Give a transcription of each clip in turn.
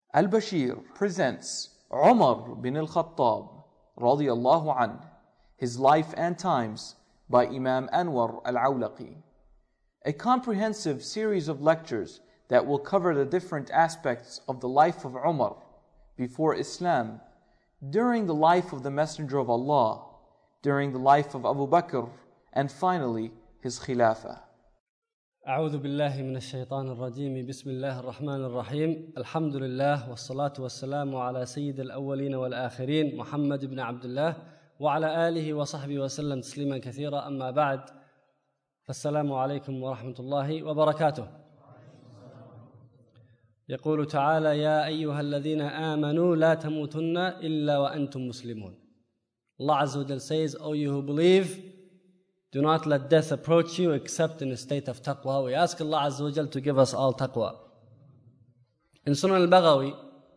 Al-Bashir presents Umar bin al-Khattab radiyallahu anh, his life and times by Imam Anwar al-Awlaqi. A comprehensive series of lectures that will cover the different aspects of the life of Umar before Islam, during the life of the Messenger of Allah, during the life of Abu Bakr, and finally his Khilafah. أعوذ بالله من الشيطان الرجيم بسم الله الرحمن الرحيم الحمد لله والصلاة والسلام على سيد الأولين والآخرين محمد بن عبد الله وعلى آله وصحبه وسلم تسليما كثيرا أما بعد فالسلام عليكم ورحمة الله وبركاته. يقول تعالى يا أيها الذين آمنوا لا تموتن إلا وأنتم مسلمون. Allah Azza wa Jal says, O you who believe, do not let death approach you except in a state of taqwa. We ask Allah Azza wa Jal to give us all taqwa. In Sunan al-Baghawi,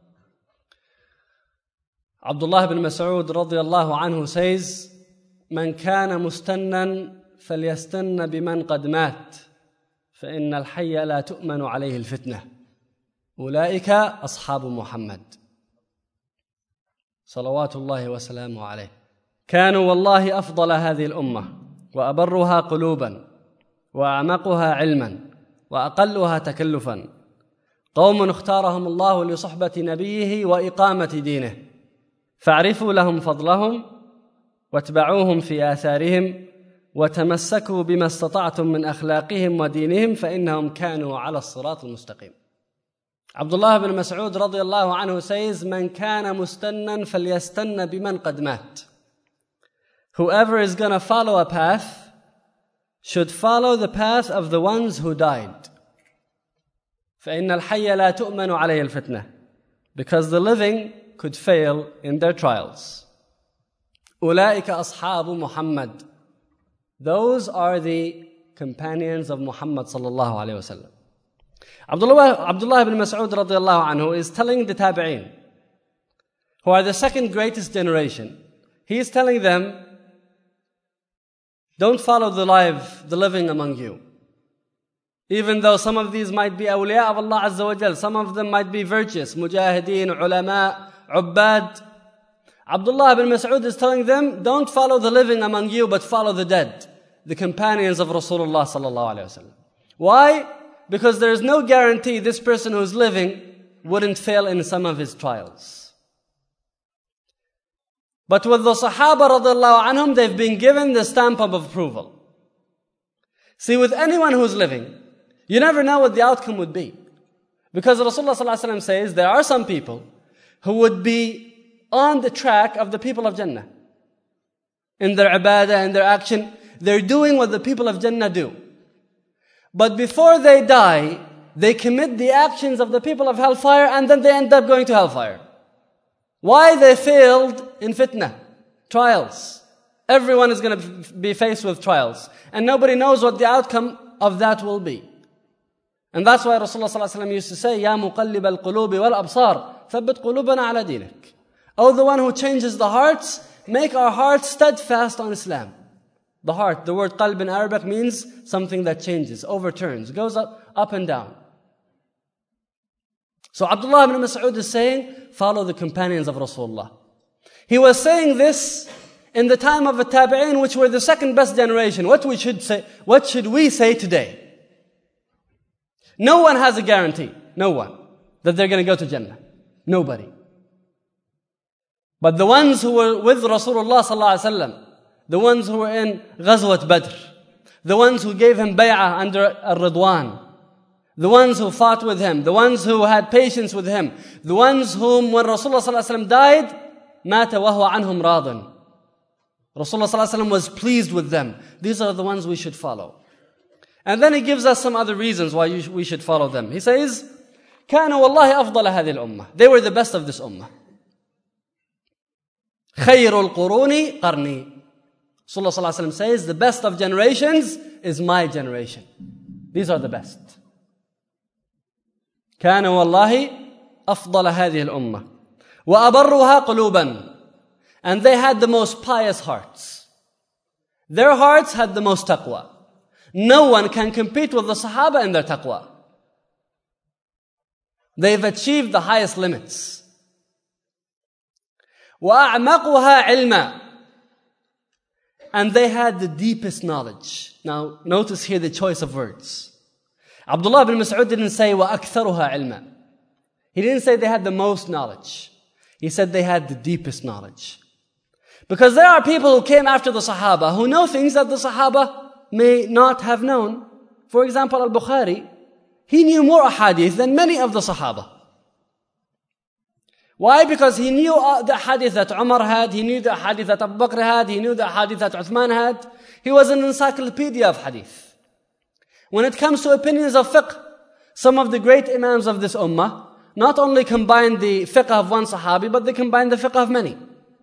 Abdullah ibn Mas'ud radiyallahu anhu says, من كان مستنا فليستن بمن قد مات فإن الحي لا تؤمن عليه الفتنة أولئك أصحاب محمد صلوات الله وسلامه عليه. كانوا والله أفضل هذه الأمة وأبرها قلوبا وأعمقها علما وأقلها تكلفا، قوم اختارهم الله لصحبة نبيه وإقامة دينه، فاعرفوا لهم فضلهم واتبعوهم في آثارهم وتمسكوا بما استطعتم من أخلاقهم ودينهم فإنهم كانوا على الصراط المستقيم. Abdullah ibn Mas'ud radiyallahu anhu says, من كان مستنا فليستن بمن قد مات. Whoever is going to follow a path should follow the path of the ones who died. فإن الحي لا تؤمن عليه الفتنة, because the living could fail in their trials. أولئك أصحاب محمد. Those are the companions of Muhammad sallallahu alayhi wa sallam. Abdullah ibn Mas'ud radiyallahu anhu is telling the tabi'een, who are the second greatest generation, he is telling them, don't follow the living among you. Even though some of these might be awliya of Allah Azza wa Jal, some of them might be virtuous, mujahideen, ulama, ubbad. Abdullah ibn Mas'ud is telling them, don't follow the living among you, but follow the dead, the companions of Rasulullah sallallahu alayhi wa sallam. Why? Because there is no guarantee this person who is living wouldn't fail in some of his trials. But with the Sahaba radiallahu anhum, they've been given the stamp of approval. See, with anyone who's living, you never know what the outcome would be. Because Rasulullah sallallahu alaihi wasallam says there are some people who would be on the track of the people of Jannah. In their ibadah, in their action, they're doing what the people of Jannah do. But before they die, they commit the actions of the people of hellfire and then they end up going to hellfire. Why? They failed in fitna, trials. Everyone is going to be faced with trials. And nobody knows what the outcome of that will be. And that's why Rasulullah sallallahu alaihi wasallam used to say, يَا مُقَلِّبَ الْقُلُوبِ وَالْأَبْصَارِ ثَبِّتْ قُلُوبَنَا عَلَى دِينِكَ. Oh, the one who changes the hearts, make our hearts steadfast on Islam. The heart, the word qalb in Arabic means something that changes, overturns, goes up and down. So Abdullah ibn Mas'ud is saying, follow the companions of Rasulullah. He was saying this in the time of the tabi'een, which were the second best generation. What should we say today? No one has a guarantee, no one, that they're going to go to Jannah. Nobody. But the ones who were with Rasulullah sallallahu alaihi wasallam, the ones who were in Ghazwat Badr, the ones who gave him bay'ah under Ar-Ridwan, the ones who fought with him, the ones who had patience with him, the ones whom when Rasulullah sallallahu alaihi wasallam died, مَاتَ وَهُوَ عَنْهُمْ رَاضٍ. Rasulullah sallallahu alaihi wasallam was pleased with them. These are the ones we should follow. And then he gives us some other reasons why we should follow them. He says, كَانُوا وَاللَّهِ أَفْضَلَ هَذِهِ الْأُمَّةِ. They were the best of this ummah. خَيْرُ الْقُرُونِ قَرْنِي. Rasulullah sallallahu alaihi wasallam says, the best of generations is my generation. These are the best. كان والله أفضل هذه الأمة وأبرها قلوبا. And they had the most pious hearts. Their hearts had the most taqwa. No one can compete with the Sahaba in their taqwa. They've achieved the highest limits. وَأَعْمَقُهَا عِلْمًا. And they had the deepest knowledge. Now, notice here the choice of words. Abdullah ibn Mas'ud didn't say وَأَكْثَرُهَا عِلْمًا. He didn't say they had the most knowledge. He said they had the deepest knowledge. Because there are people who came after the Sahaba who know things that the Sahaba may not have known. For example, Al-Bukhari, he knew more ahadith than many of the Sahaba. Why? Because he knew the hadith that Umar had, he knew the hadith that Abu Bakr had, he knew the hadith that Uthman had. He was an encyclopedia of hadith. When it comes to opinions of fiqh, some of the great imams of this ummah not only combined the fiqh of one sahabi, but they combined the fiqh of many.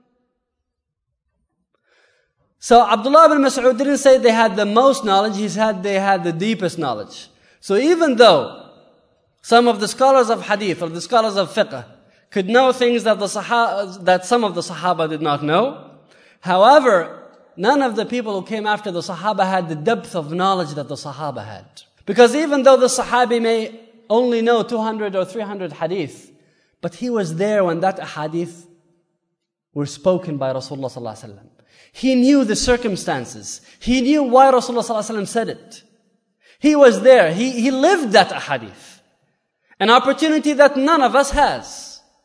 So Abdullah ibn Mas'ud didn't say they had the most knowledge, he said they had the deepest knowledge. So even though some of the scholars of hadith or the scholars of fiqh could know things that some of the Sahaba did not know. However, none of the people who came after the Sahaba had the depth of knowledge that the Sahaba had. Because even though the Sahabi may only know 200 or 300 hadith, but he was there when that hadith were spoken by Rasulullah sallallahu alaihi wasallam. He knew the circumstances. He knew why Rasulullah sallallahu alaihi wasallam said it. He was there. He lived that hadith. An opportunity that none of us has.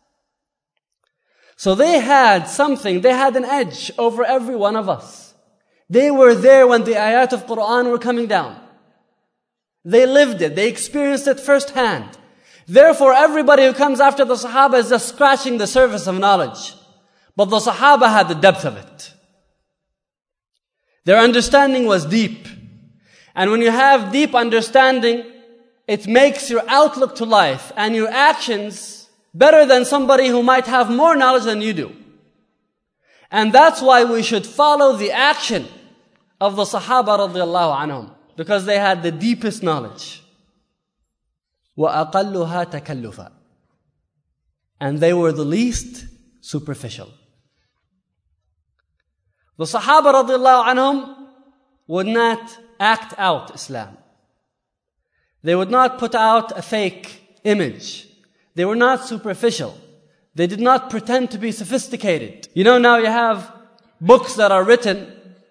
So they had something, they had an edge over every one of us. They were there when the ayat of Quran were coming down. They lived it, they experienced it firsthand. Therefore, everybody who comes after the Sahaba is just scratching the surface of knowledge. But the Sahaba had the depth of it. Their understanding was deep. And when you have deep understanding, it makes your outlook to life and your actions better than somebody who might have more knowledge than you do. And that's why we should follow the action of the Sahaba radiallahu anhum, because they had the deepest knowledge. وَأَقَلُّهَا تَكَلُّفًا. And they were the least superficial. The Sahaba radiallahu anhum would not act out Islam. They would not put out a fake image. They were not superficial. They did not pretend to be sophisticated. You know, now you have books that are written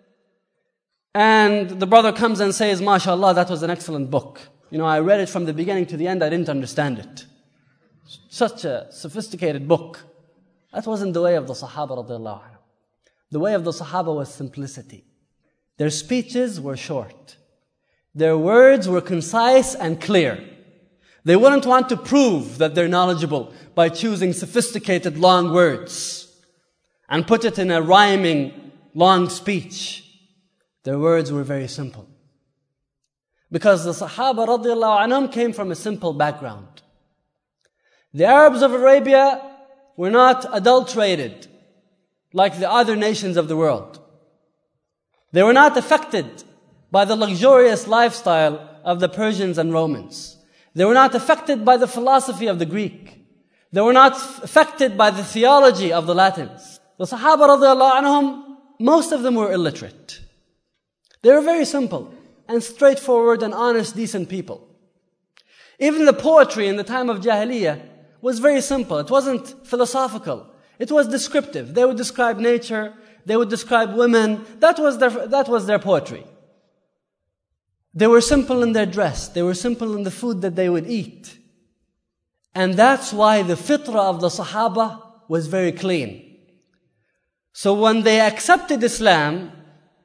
and the brother comes and says, MashaAllah, that was an excellent book. You know, I read it from the beginning to the end, I didn't understand it. Such a sophisticated book. That wasn't the way of the Sahaba radiallahu anhu. The way of the Sahaba was simplicity. Their speeches were short. Their words were concise and clear. They wouldn't want to prove that they're knowledgeable by choosing sophisticated long words and put it in a rhyming long speech. Their words were very simple. Because the Sahaba radiallahu anhum came from a simple background. The Arabs of Arabia were not adulterated like the other nations of the world. They were not affected by the luxurious lifestyle of the Persians and Romans. They were not affected by the philosophy of the Greek. They were not affected by the theology of the Latins. The Sahaba radiallahu anhum, most of them were illiterate. They were very simple and straightforward and honest, decent people. Even the poetry in the time of Jahiliyyah was very simple. It wasn't philosophical. It was descriptive. They would describe nature. They would describe women. That was their poetry. They were simple in their dress. They were simple in the food that they would eat. And that's why the fitrah of the Sahaba was very clean. So when they accepted Islam,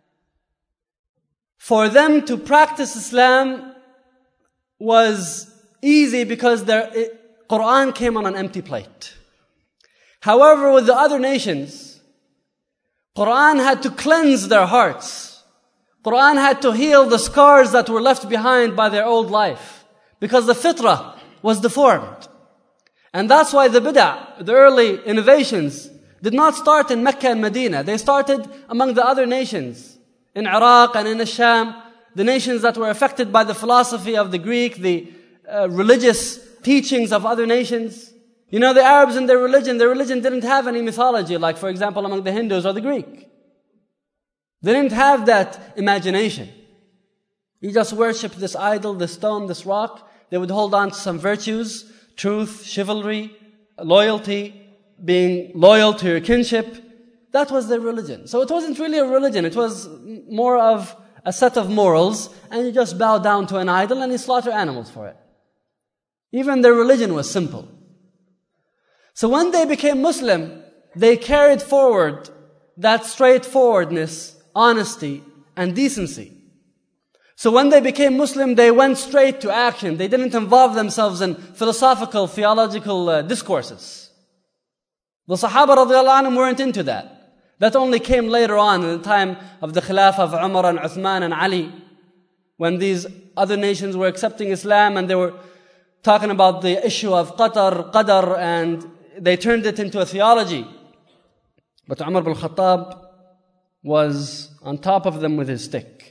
for them to practice Islam was easy because their Quran came on an empty plate. However, with the other nations, Quran had to cleanse their hearts. Quran had to heal the scars that were left behind by their old life. Because the fitrah was deformed. And that's why the bid'ah, the early innovations, did not start in Mecca and Medina. They started among the other nations. In Iraq and in Sham, the nations that were affected by the philosophy of the Greek, the religious teachings of other nations. You know, the Arabs and their religion didn't have any mythology, like for example among the Hindus or the Greek. They didn't have that imagination. You just worship this idol, this stone, this rock. They would hold on to some virtues, truth, chivalry, loyalty, being loyal to your kinship. That was their religion. So it wasn't really a religion. It was more of a set of morals, and you just bow down to an idol and you slaughter animals for it. Even their religion was simple. So when they became Muslim, they carried forward that straightforwardness, honesty, and decency. So when they became Muslim, they went straight to action. They didn't involve themselves in philosophical, theological discourses. The Sahaba radiallahu anhum weren't into that. That only came later on in the time of the Khilafah of Umar and Uthman and Ali, when these other nations were accepting Islam and they were talking about the issue of qadar, and they turned it into a theology. But Umar ibn Khattab was on top of them with his stick.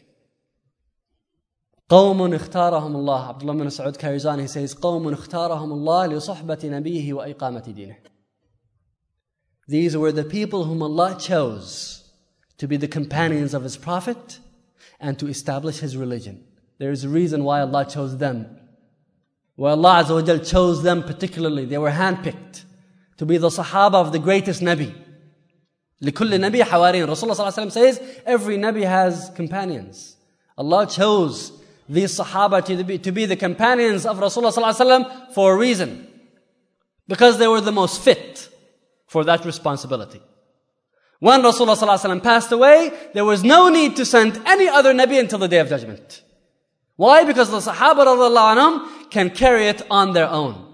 قوم اختارهم الله. Abdullah bin Mas'ud carries on, he says, قوم اختارهم الله لصحبة نبيه وإقامة دينه. These were the people whom Allah chose to be the companions of His Prophet and to establish His religion. There is a reason why Allah chose them. Why Allah Azza wa Jal chose them particularly. They were handpicked to be the Sahaba of the greatest Nabi. لِكُلِّ نَبِي حَوَارِيٍ. Rasulullah ﷺ says, every Nabi has companions. Allah chose these Sahaba to be the companions of Rasulullah ﷺ for a reason. Because they were the most fit for that responsibility. When Rasulullah ﷺ passed away, there was no need to send any other Nabi until the Day of Judgment. Why? Because the Sahaba radiallahu anhum can carry it on their own.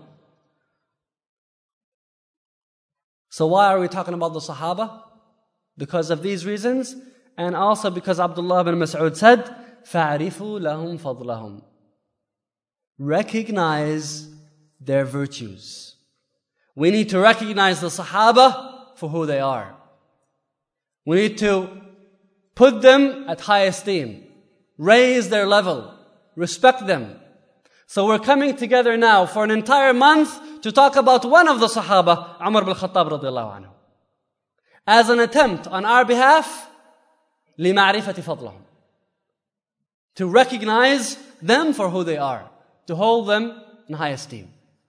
So why are we talking about the Sahaba? Because of these reasons, and also because Abdullah bin Mas'ud said, فَعْرِفُوا لَهُمْ فَضْلَهُمْ. Recognize their virtues. We need to recognize the Sahaba for who they are. We need to put them at high esteem, raise their level, respect them. So we're coming together now for an entire month to talk about one of the Sahaba, Umar ibn Khattab radiallahu anhu, as an attempt on our behalf, لِمَعْرِفَةِ فَضْلَهُمْ, to recognize them for who they are, to hold them in high esteem.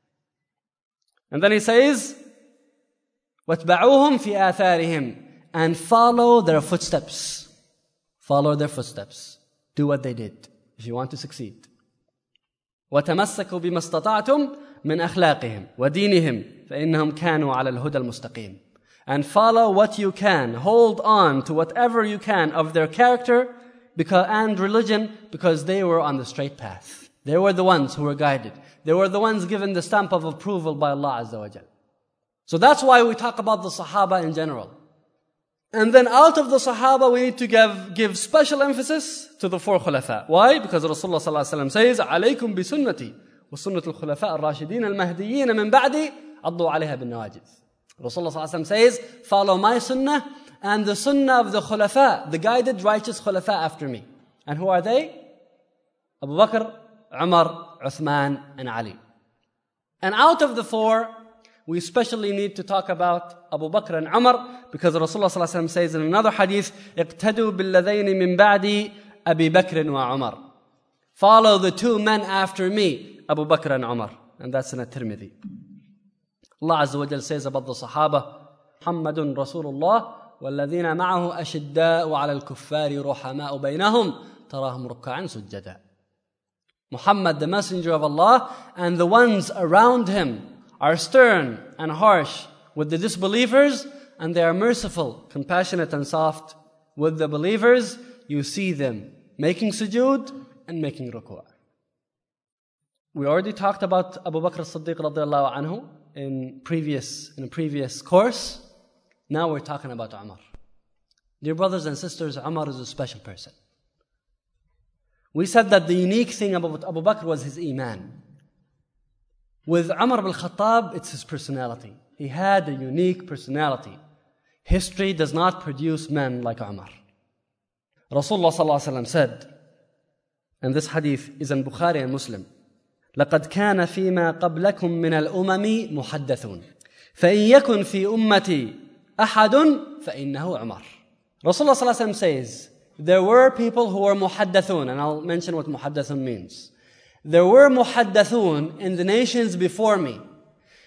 And then he says, وَاتْبَعُوهُمْ فِي آثَارِهِمْ, and follow their footsteps. Follow their footsteps. Do what they did if you want to succeed. وَتَمَسَّكُوا بِمَا اسْتَطَعْتُمْ مِنْ أَخْلَاقِهِمْ وَدِينِهِمْ فَإِنَّهُمْ كَانُوا عَلَى الْهُدَى الْمُسْتَقِيمِ. And follow what you can. Hold on to whatever you can of their character and religion, because they were on the straight path. They were the ones who were guided. They were the ones given the stamp of approval by Allah Azza wa Jal. So that's why we talk about the Sahaba in general. And then out of the Sahaba, we need to give special emphasis to the four Khulafa. Why? Because Rasulullah sallallahu alaihi wasallam says, "Alaykum bi sunnati wa sunnat al-Khulafa al-Rashidin al-Mahdiyyin min ba'di, addu 'alayha bin nawajid." Rasulullah sallallahu alaihi wasallam says, "Follow my sunnah and the sunnah of the Khulafa, the guided righteous Khulafa after me." And who are they? Abu Bakr, Umar, Uthman, and Ali. And out of the four, we especially need to talk about Abu Bakr and Umar, because Rasulullah ﷺ says in another hadith, اقتدوا بالذين من بعدي أبي بكر وعمر. Follow the two men after me, Abu Bakr and Umar. And that's in At-Tirmidhi. Allah Azza wa Jal says about the Sahaba, محمد رسول الله والذين معه أشداء على الكفار رحماء بينهم تراهم ركعا سجدا. Muhammad, the messenger of Allah, and the ones around him are stern and harsh with the disbelievers, and they are merciful, compassionate and soft with the believers. You see them making sujood and making ruku'. We already talked about Abu Bakr as-Siddiq radiallahu anhu in a previous course. Now we're talking about Umar. Dear brothers and sisters, Umar is a special person. We said that the unique thing about Abu Bakr was his iman. With Umar ibn Khattab, it's his personality. He had a unique personality. History does not produce men like Umar. Rasulullah sallallahu alaihi wasallam said, and this hadith is in Bukhari and Muslim, لَقَدْ كَانَ فِيمَا قَبْلَكُم مِّنَ الْأُمَمِ مُحَدَّثٌ فَإِن يَكُنْ فِي أُمَّتِي أَحَدٌ فَإِنَّهُ عُمَرٌ. Rasulullah sallallahu alaihi wasallam says, there were people who were muhaddathun, and I'll mention what muhaddathun means. There were muhaddathun in the nations before me.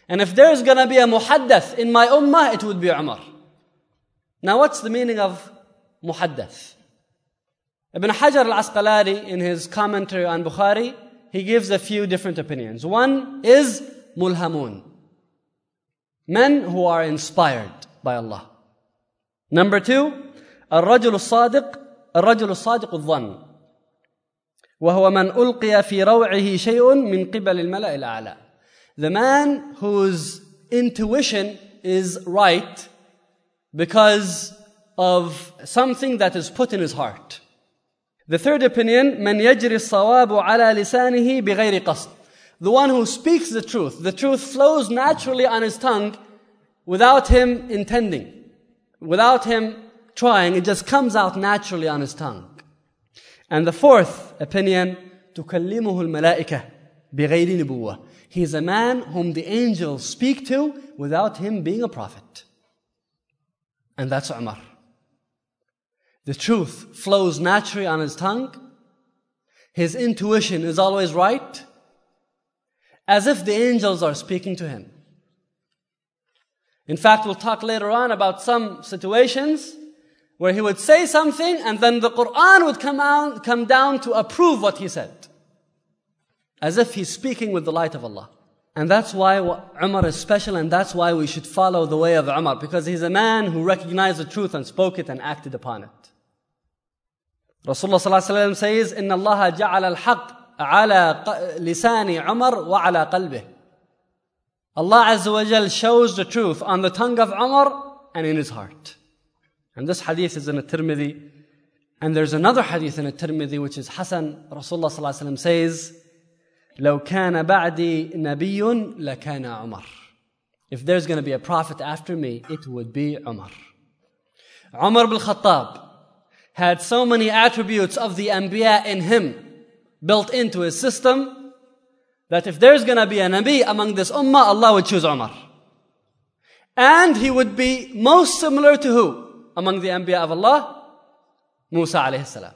And if there's going to be a muhaddath in my ummah, it would be Umar. Now what's the meaning of muhaddath? Ibn Hajar al-Asqalani, in his commentary on Bukhari, he gives a few different opinions. One is mulhamun, men who are inspired by Allah. Number two, الرجل الصادق الظن وهو من ألقي في روعه شيء من قبل الملأ الأعلى. The man whose intuition is right because of something that is put in his heart. The third opinion, من يجري الصواب على لسانه بغير قصد. The one who speaks the truth flows naturally on his tongue without him intending, without him trying, it just comes out naturally on his tongue. And the fourth opinion, تكلمه الملائكة بغير نبوة. He is a man whom the angels speak to without him being a prophet. And that's Umar. The truth flows naturally on his tongue. His intuition is always right, as if the angels are speaking to him. In fact, we'll talk later on about some situations where he would say something and then the Quran would come down to approve what he said, as if he's speaking with the light of Allah. And that's why Umar is special, and that's why we should follow the way of Umar, because he's a man who recognized the truth and spoke it and acted upon it. Rasulullah ﷺ says, إِنَّ اللَّهَ جَعَلَ الْحَقِّ عَلَى لِسَانِ عُمَرْ وَعَلَى قَلْبِهِ. Allah Azza wa Jal shows the truth on the tongue of Umar and in his heart. And this hadith is in At-Tirmidhi. And there's another hadith in At-Tirmidhi which is Hasan. Rasulullah ﷺ says, لو كان بعدي نبي لكان عمر. If there's going to be a prophet after me, it would be Umar. Umar ibn Khattab had so many attributes of the Anbiya in him, built into his system, that if there's going to be a Nabi among this ummah, Allah would choose Umar. And he would be most similar to who? Among the Anbiya of Allah? Musa alayhi salam.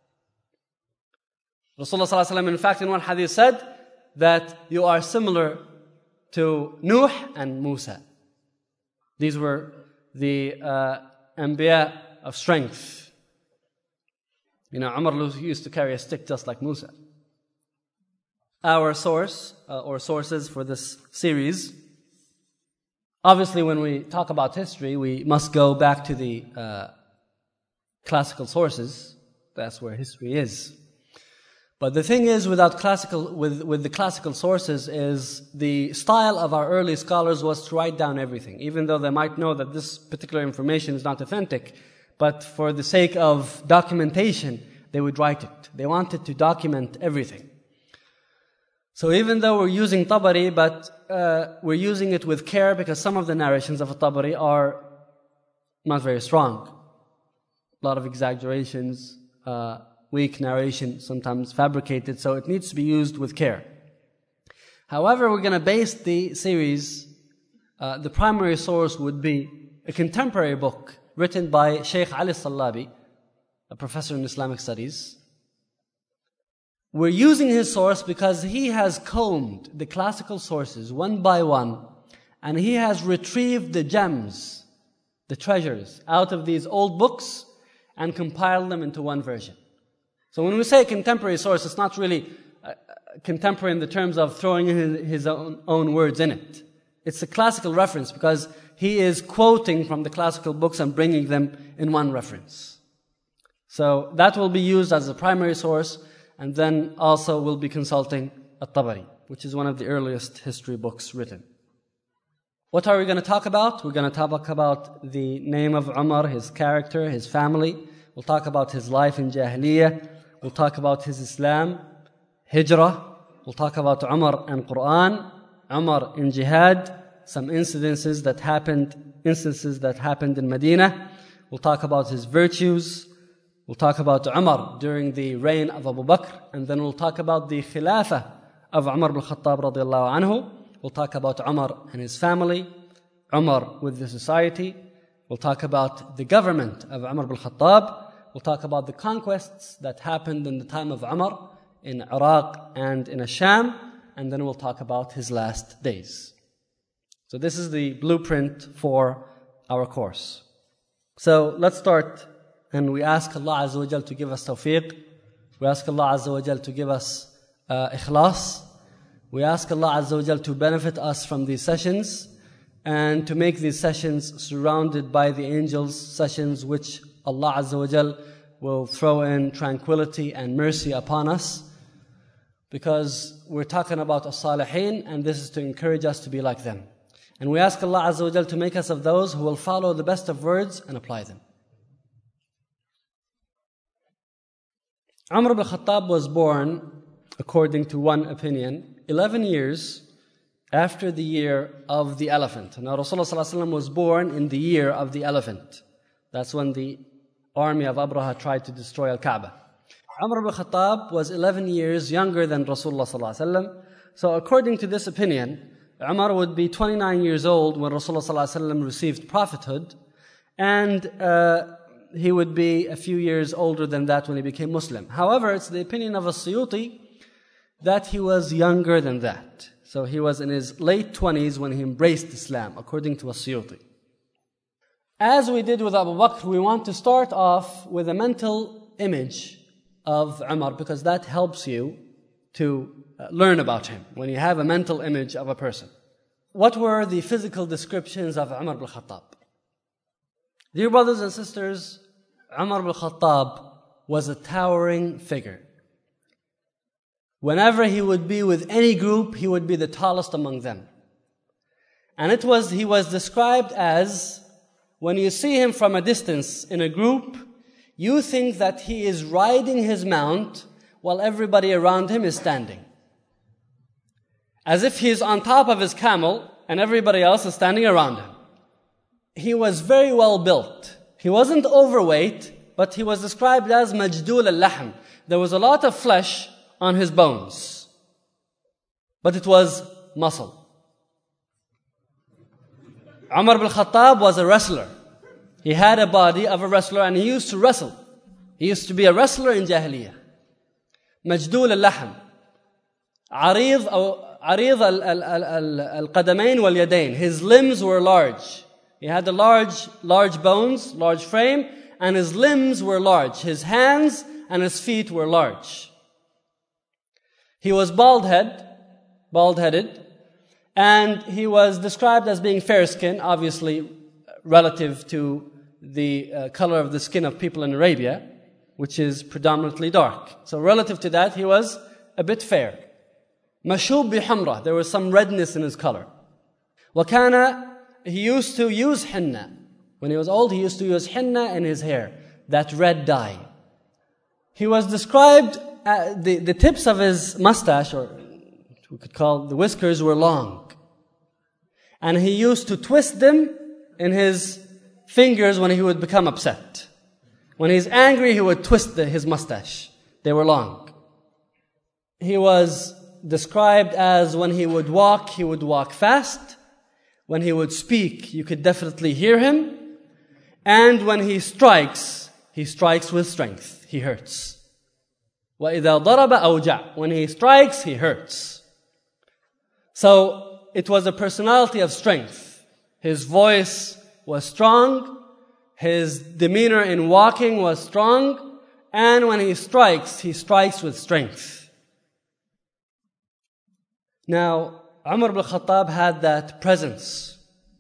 Rasulullah sallallahu alayhi wa sallam, in fact, in one hadith said that you are similar to Nuh and Musa. These were the Anbiya of strength. You know, Umar used to carry a stick just like Musa. Our source, or sources for this series, obviously when we talk about history, we must go back to the classical sources. That's where history is. But the thing is, with the classical sources, is the style of our early scholars was to write down everything, even though they might know that this particular information is not authentic. But for the sake of documentation, they would write it. They wanted to document everything. So even though we're using Tabari, but we're using it with care, because some of the narrations of Tabari are not very strong. A lot of exaggerations, weak narration, sometimes fabricated, so it needs to be used with care. However, we're going to base the series, the primary source would be a contemporary book written by Sheikh Ali Sallabi, a professor in Islamic studies. We're using his source because he has combed the classical sources one by one, and he has retrieved the gems, the treasures, out of these old books and compiled them into one version. So when we say contemporary source, it's not really contemporary in the terms of throwing in his own words in it. It's a classical reference because he is quoting from the classical books and bringing them in one reference. So that will be used as a primary source, and then also we'll be consulting At-Tabari, which is one of the earliest history books written. What are we going to talk about? We're going to talk about the name of Umar, his character, his family. We'll talk about his life in Jahiliyyah. We'll talk about his Islam, Hijrah. We'll talk about Umar and Quran, Umar in Jihad, some instances that happened in Medina. We'll talk about his virtues. We'll talk about Umar during the reign of Abu Bakr, and then we'll talk about the Khilafah of Umar ibn Khattab radiyallahu anhu. We'll talk about Umar and his family, Umar with the society. We'll talk about the government of Umar ibn Khattab. We'll talk about the conquests that happened in the time of Umar in Iraq and in Asham, and then we'll talk about his last days. So this is the blueprint for our course. So let's start, and we ask Allah Azza wa Jal to give us tawfiq. We ask Allah Azza wa Jal to give us ikhlas. We ask Allah Azza wa Jal to benefit us from these sessions and to make these sessions surrounded by the angels, sessions which Allah Azza wa Jal will throw in tranquility and mercy upon us, because we're talking about as-salihin, and this is to encourage us to be like them. And we ask Allah Azza wa Jal to make us of those who will follow the best of words and apply them. Umar ibn Khattab was born, according to one opinion, 11 years after the year of the elephant. Now Rasulullah was born in the year of the elephant. That's when the army of Abraha tried to destroy Al-Kaaba. Umar ibn Khattab was 11 years younger than Rasulullah. So according to this opinion, Umar would be 29 years old when Rasulullah received prophethood, and he would be a few years older than that when he became Muslim. However, it's the opinion of As-Suyuti that he was younger than that. So he was in his late 20s when he embraced Islam, according to As-Suyuti. As we did with Abu Bakr, we want to start off with a mental image of Umar, because that helps you to learn about him, when you have a mental image of a person. What were the physical descriptions of Umar ibn Khattab? Dear brothers and sisters, Umar ibn Khattab was a towering figure. Whenever he would be with any group, he would be the tallest among them. And he was described as, when you see him from a distance in a group, you think that he is riding his mount while everybody around him is standing. As if he is on top of his camel and everybody else is standing around him. He was very well built. He wasn't overweight, but he was described as majdul al-lahm. There was a lot of flesh on his bones, but it was muscle. Umar ibn Khattab was a wrestler. He had a body of a wrestler, and he used to wrestle. He used to be a wrestler in Jahiliyyah. Majdul al-lahm. عريض القدمين واليدين. His limbs were large. He had a large bones, large frame, and his limbs were large. His hands and his feet were large. He was bald-headed, and he was described as being fair-skinned, obviously relative to the color of the skin of people in Arabia, which is predominantly dark. So relative to that, he was a bit fair. Mashub bihamra, there was some redness in his color. Wakana, he used to use henna. When he was old, he used to use henna in his hair, that red dye. He was described, the tips of his mustache, or we could call the whiskers, were long. And he used to twist them in his fingers when he would become upset. When he's angry, he would twist his mustache. They were long. He was described as, when he would walk fast. When he would speak, you could definitely hear him. And when he strikes with strength. He hurts. وَإِذَا ضَرَبَ أَوْجَعَ. When he strikes, he hurts. So it was a personality of strength. His voice was strong. His demeanor in walking was strong. And when he strikes with strength. Now, Umar ibn Khattab had that presence.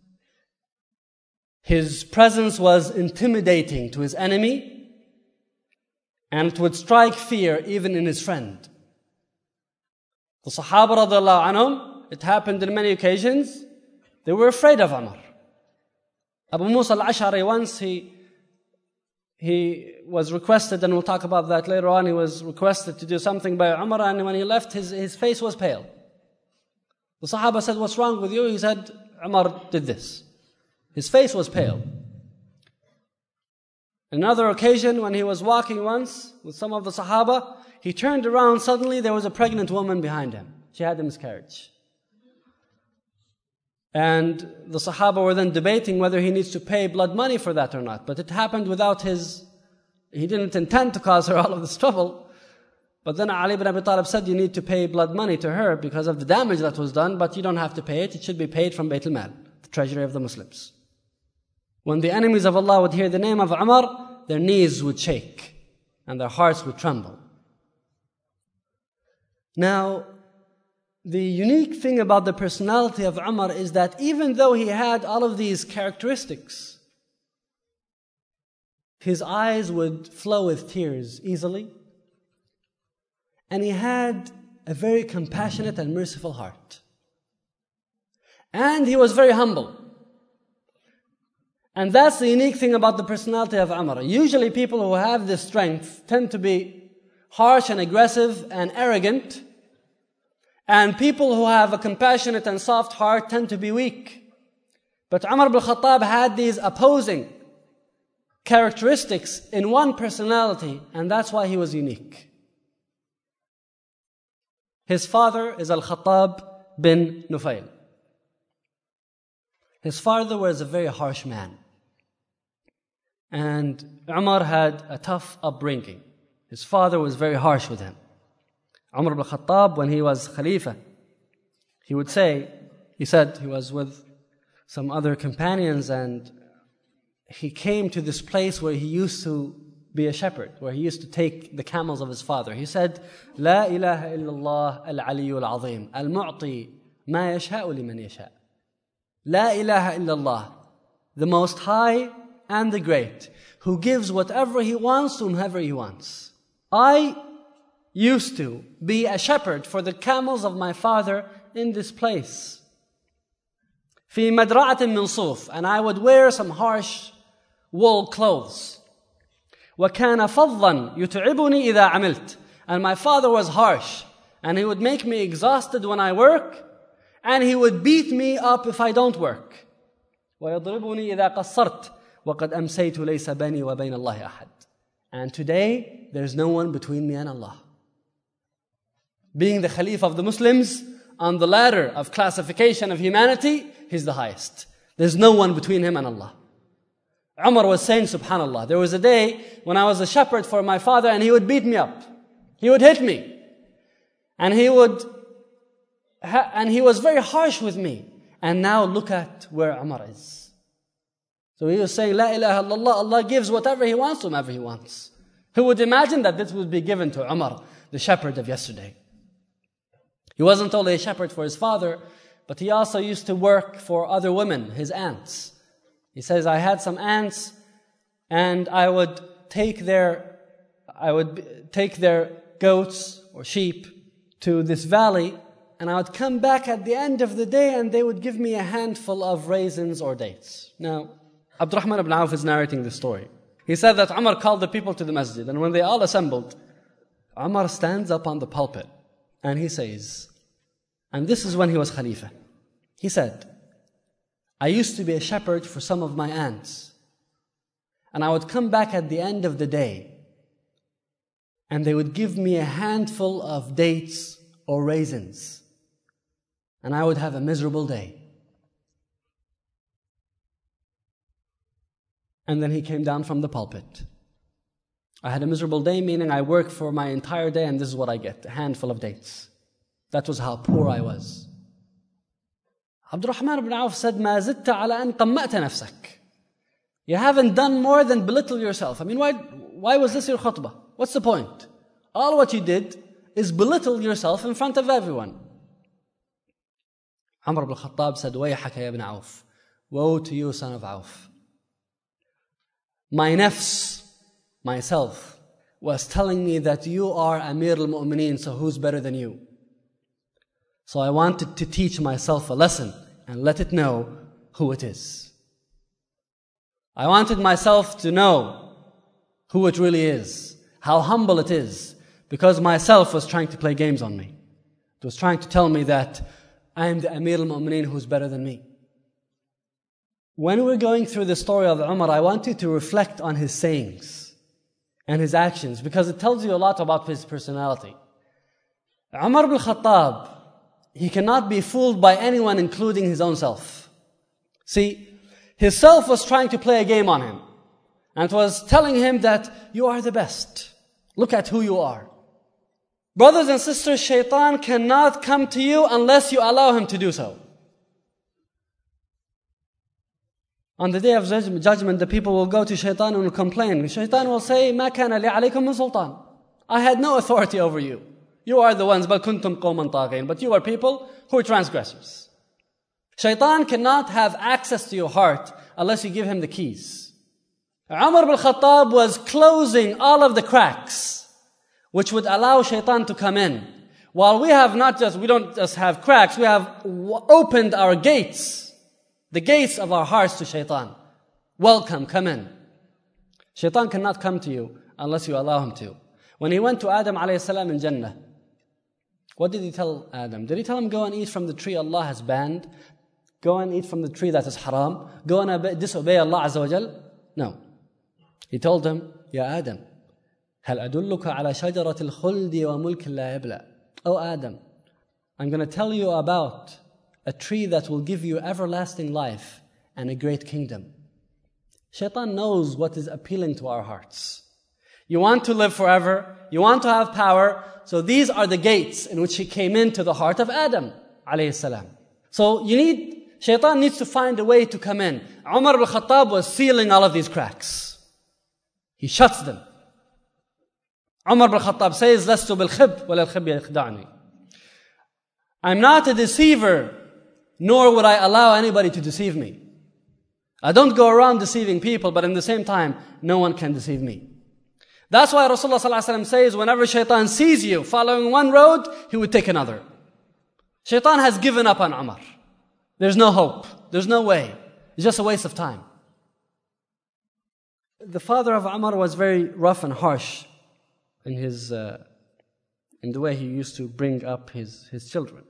His presence was intimidating to his enemy, and it would strike fear even in his friend. The Sahaba radiallahu anhum, it happened in many occasions, they were afraid of Umar. Abu Musa al-Ash'ari once, he was requested, and we'll talk about that later on, he was requested to do something by Umar, and when he left, his face was pale. The Sahaba said, "What's wrong with you?" He said, "Umar did this." His face was pale. Another occasion, when he was walking once with some of the Sahaba, he turned around, suddenly there was a pregnant woman behind him. She had a miscarriage. And the Sahaba were then debating whether he needs to pay blood money for that or not. But it happened without he didn't intend to cause her all of this trouble. But then Ali ibn Abi Talib said, you need to pay blood money to her because of the damage that was done, but you don't have to pay it. It should be paid from Bayt al-Mal, the treasury of the Muslims. When the enemies of Allah would hear the name of Umar, their knees would shake and their hearts would tremble. Now, the unique thing about the personality of Umar is that even though he had all of these characteristics, his eyes would flow with tears easily, and he had a very compassionate and merciful heart. And he was very humble. And that's the unique thing about the personality of Umar. Usually people who have this strength tend to be harsh and aggressive and arrogant. And people who have a compassionate and soft heart tend to be weak. But Umar ibn Khattab had these opposing characteristics in one personality, and that's why he was unique. His father is Al-Khattab bin Nufayl. His father was a very harsh man. And Umar had a tough upbringing. His father was very harsh with him. Umar ibn Khattab, when he was Khalifa, he said he was with some other companions and he came to this place where he used to be a shepherd, where he used to take the camels of his father. He said, لا إله إلا الله العلي العظيم المعطي ما يشاء لمن يشاء. لا إله إلا الله, the Most High and the Great, who gives whatever He wants to whomever He wants. I used to be a shepherd for the camels of my father in this place. في مدرعة من صوف, and I would wear some harsh wool clothes. وَكَانَ فَضًّا يُتْعِبُنِي إِذَا عَمِلْتُ, and my father was harsh, and he would make me exhausted when I work, and he would beat me up if I don't work. وَيَضْرِبُنِي إِذَا قَصَّرْتُ وَقَدْ أَمْسَيْتُ لَيْسَ بَيْنِي وَبَيْنَ اللَّهِ أَحَدٌ. And today, there's no one between me and Allah. Being the Khalifa of the Muslims, on the ladder of classification of humanity, he's the highest. There's no one between him and Allah. Umar was saying, subhanallah, there was a day when I was a shepherd for my father and he would beat me up. He would hit me. And he was very harsh with me. And now look at where Umar is. So he was saying, La ilaha illallah, Allah gives whatever He wants to whomever He wants. Who would imagine that this would be given to Umar, the shepherd of yesterday? He wasn't only a shepherd for his father, but he also used to work for other women, his aunts. He says, I had some aunts, and I would take their goats or sheep to this valley, and I would come back at the end of the day, and they would give me a handful of raisins or dates. Now, Abdurrahman ibn Auf is narrating this story. He said that Umar called the people to the masjid, and when they all assembled, Umar stands up on the pulpit, and he says, and this is when he was Khalifa, he said, I used to be a shepherd for some of my aunts, and I would come back at the end of the day, and they would give me a handful of dates or raisins, and I would have a miserable day. And then he came down from the pulpit. I had a miserable day, meaning I work for my entire day, and this is what I get, a handful of dates. That was how poor I was. Abdurrahman ibn Auf said, مَا زِدْتَ عَلَىٰ أَنْ قَمَّأْتَ نَفْسَكَ. You haven't done more than belittle yourself. I mean, why was this your khutbah? What's the point? All what you did is belittle yourself in front of everyone. Umar ibn Khattab said, وَيْحَكَ يَا ibn Auf. Woe to you, son of Auf. My nafs, myself, was telling me that you are Amir al-Mu'mineen, so who's better than you? So I wanted to teach myself a lesson and let it know who it is. I wanted myself to know who it really is, how humble it is, because myself was trying to play games on me. It was trying to tell me that I am the Amir al-Mu'mineen who's better than me. When we're going through the story of Umar, I want you to reflect on his sayings and his actions, because it tells you a lot about his personality. Umar ibn Khattab, he cannot be fooled by anyone, including his own self. See, his self was trying to play a game on him, and it was telling him that you are the best. Look at who you are. Brothers and sisters, shaitan cannot come to you unless you allow him to do so. On the day of judgment, the people will go to shaitan and will complain. Shaitan will say, مَا كَانَ لِي عَلَيْكُمْ مِنْ سُلْطَانٍ. I had no authority over you. You are the ones, بَلْ كُنْتُمْ قَوْمًا طَاغِينَ. But you are people who are transgressors. Shaitan cannot have access to your heart unless you give him the keys. Umar ibn Khattab was closing all of the cracks which would allow shaitan to come in. While we don't just have cracks, we have opened our gates, the gates of our hearts to shaitan. Welcome, come in. Shaitan cannot come to you unless you allow him to. When he went to Adam alayhi salam in Jannah, what did he tell Adam? Did he tell him, go and eat from the tree Allah has banned? Go and eat from the tree that is haram? Go and disobey Allah Azza wa Jal? No. He told him, Ya Adam, هل أدلك على شجرة الخلد وملك لا يبلى. Oh Adam, I'm going to tell you about a tree that will give you everlasting life and a great kingdom. Shaitan knows what is appealing to our hearts. You want to live forever, you want to have power, so these are the gates in which he came into the heart of Adam alayhi salam. So shaitan needs to find a way to come in. Umar ibn Khattab was sealing all of these cracks. He shuts them. Umar ibn Khattab says, لَسْتُ بِالْخِبْ وَلَا الْخِبْ يَخْدَعْنِي. I'm not a deceiver, nor would I allow anybody to deceive me. I don't go around deceiving people, but in the same time, no one can deceive me. That's why Rasulullah ﷺ says, whenever shaitan sees you following one road, he would take another. Shaitan has given up on Umar. There's no hope. There's no way. It's just a waste of time. The father of Umar was very rough and harsh in the way he used to bring up his children.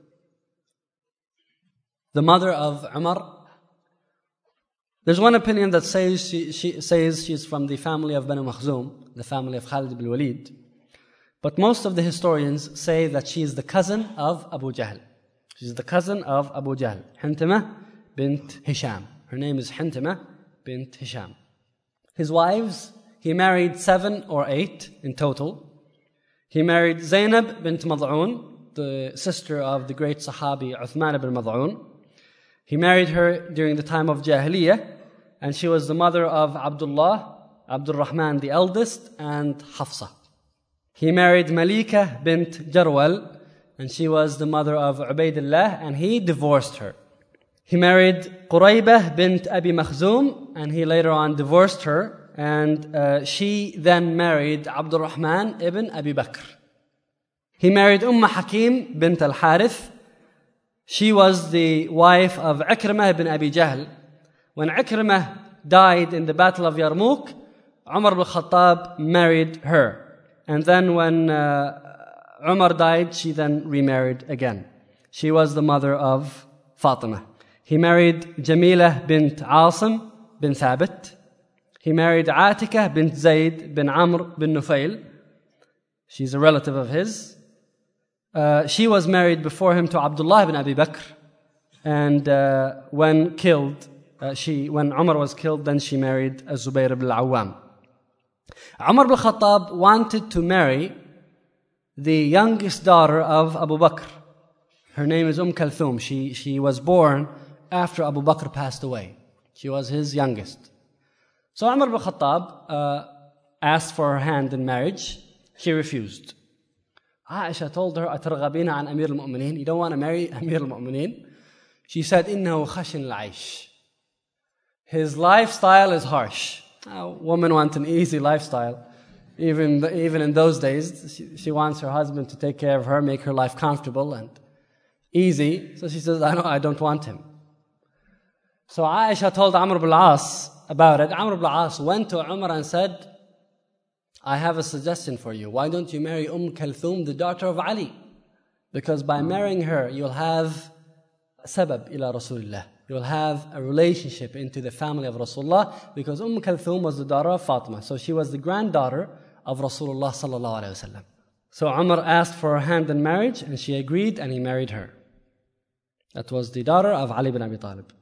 The mother of Umar, there's one opinion that says she says she's from the family of Banu Makhzum, the family of Khalid ibn Walid. But most of the historians say that she is the cousin of Abu Jahl. She's the cousin of Abu Jahl, Hintamah bint Hisham. Her name is Hintamah bint Hisham. His wives, he married 7 or 8 in total. He married Zainab bint Mad'un, the sister of the great Sahabi Uthman ibn Mad'un. He married her during the time of Jahiliyyah, and she was the mother of Abdullah, Abdul Rahman the eldest, and Hafsa. He married Malika bint Jarwal, and she was the mother of Ubaidullah, and he divorced her. He married Quraybah bint Abi Makhzum, and he later on divorced her, and she then married Abdul Rahman ibn Abi Bakr. He married Hakim bint al-Harith. She was the wife of Ikrimah ibn Abi Jahl. When Ikrimah died in the Battle of Yarmouk, Umar ibn Khattab married her. And then when Umar died, she then remarried again. She was the mother of Fatima. He married Jamila bint Asim bin Thabit. He married Atika bint Zayd bin Amr bin Nufayl. She's a relative of his. She was married before him to Abdullah ibn Abi Bakr. And when Umar was killed, then she married Zubayr ibn al-Awwam. Umar ibn Khattab wanted to marry the youngest daughter of Abu Bakr. Her name is Kalthum. She was born after Abu Bakr passed away. She was his youngest. So Umar ibn Khattab asked for her hand in marriage. She refused. Aisha told her, أَتَرْغَبِينَ عَنْ أَمِيرِ الْمُؤْمِنِينَ. You don't want to marry Amir al-Mu'mineen? She said, إِنَّهُ خَشِنْ الْعَيْشِ. His lifestyle is harsh. Women want an easy lifestyle. Even in those days, she wants her husband to take care of her, make her life comfortable and easy. So she says, I don't want him. So Aisha told Amr ibn al-As about it. Amr ibn al-As went to Umar and said, I have a suggestion for you. Why don't you marry Kalthum, the daughter of Ali? Because by marrying her, you'll have sabab ila Rasulullah. You'll have a relationship into the family of Rasulullah, because Kalthum was the daughter of Fatima. So she was the granddaughter of Rasulullah sallallahu alaihi wasallam. So Umar asked for her hand in marriage, and she agreed, and he married her. That was the daughter of Ali ibn Abi Talib.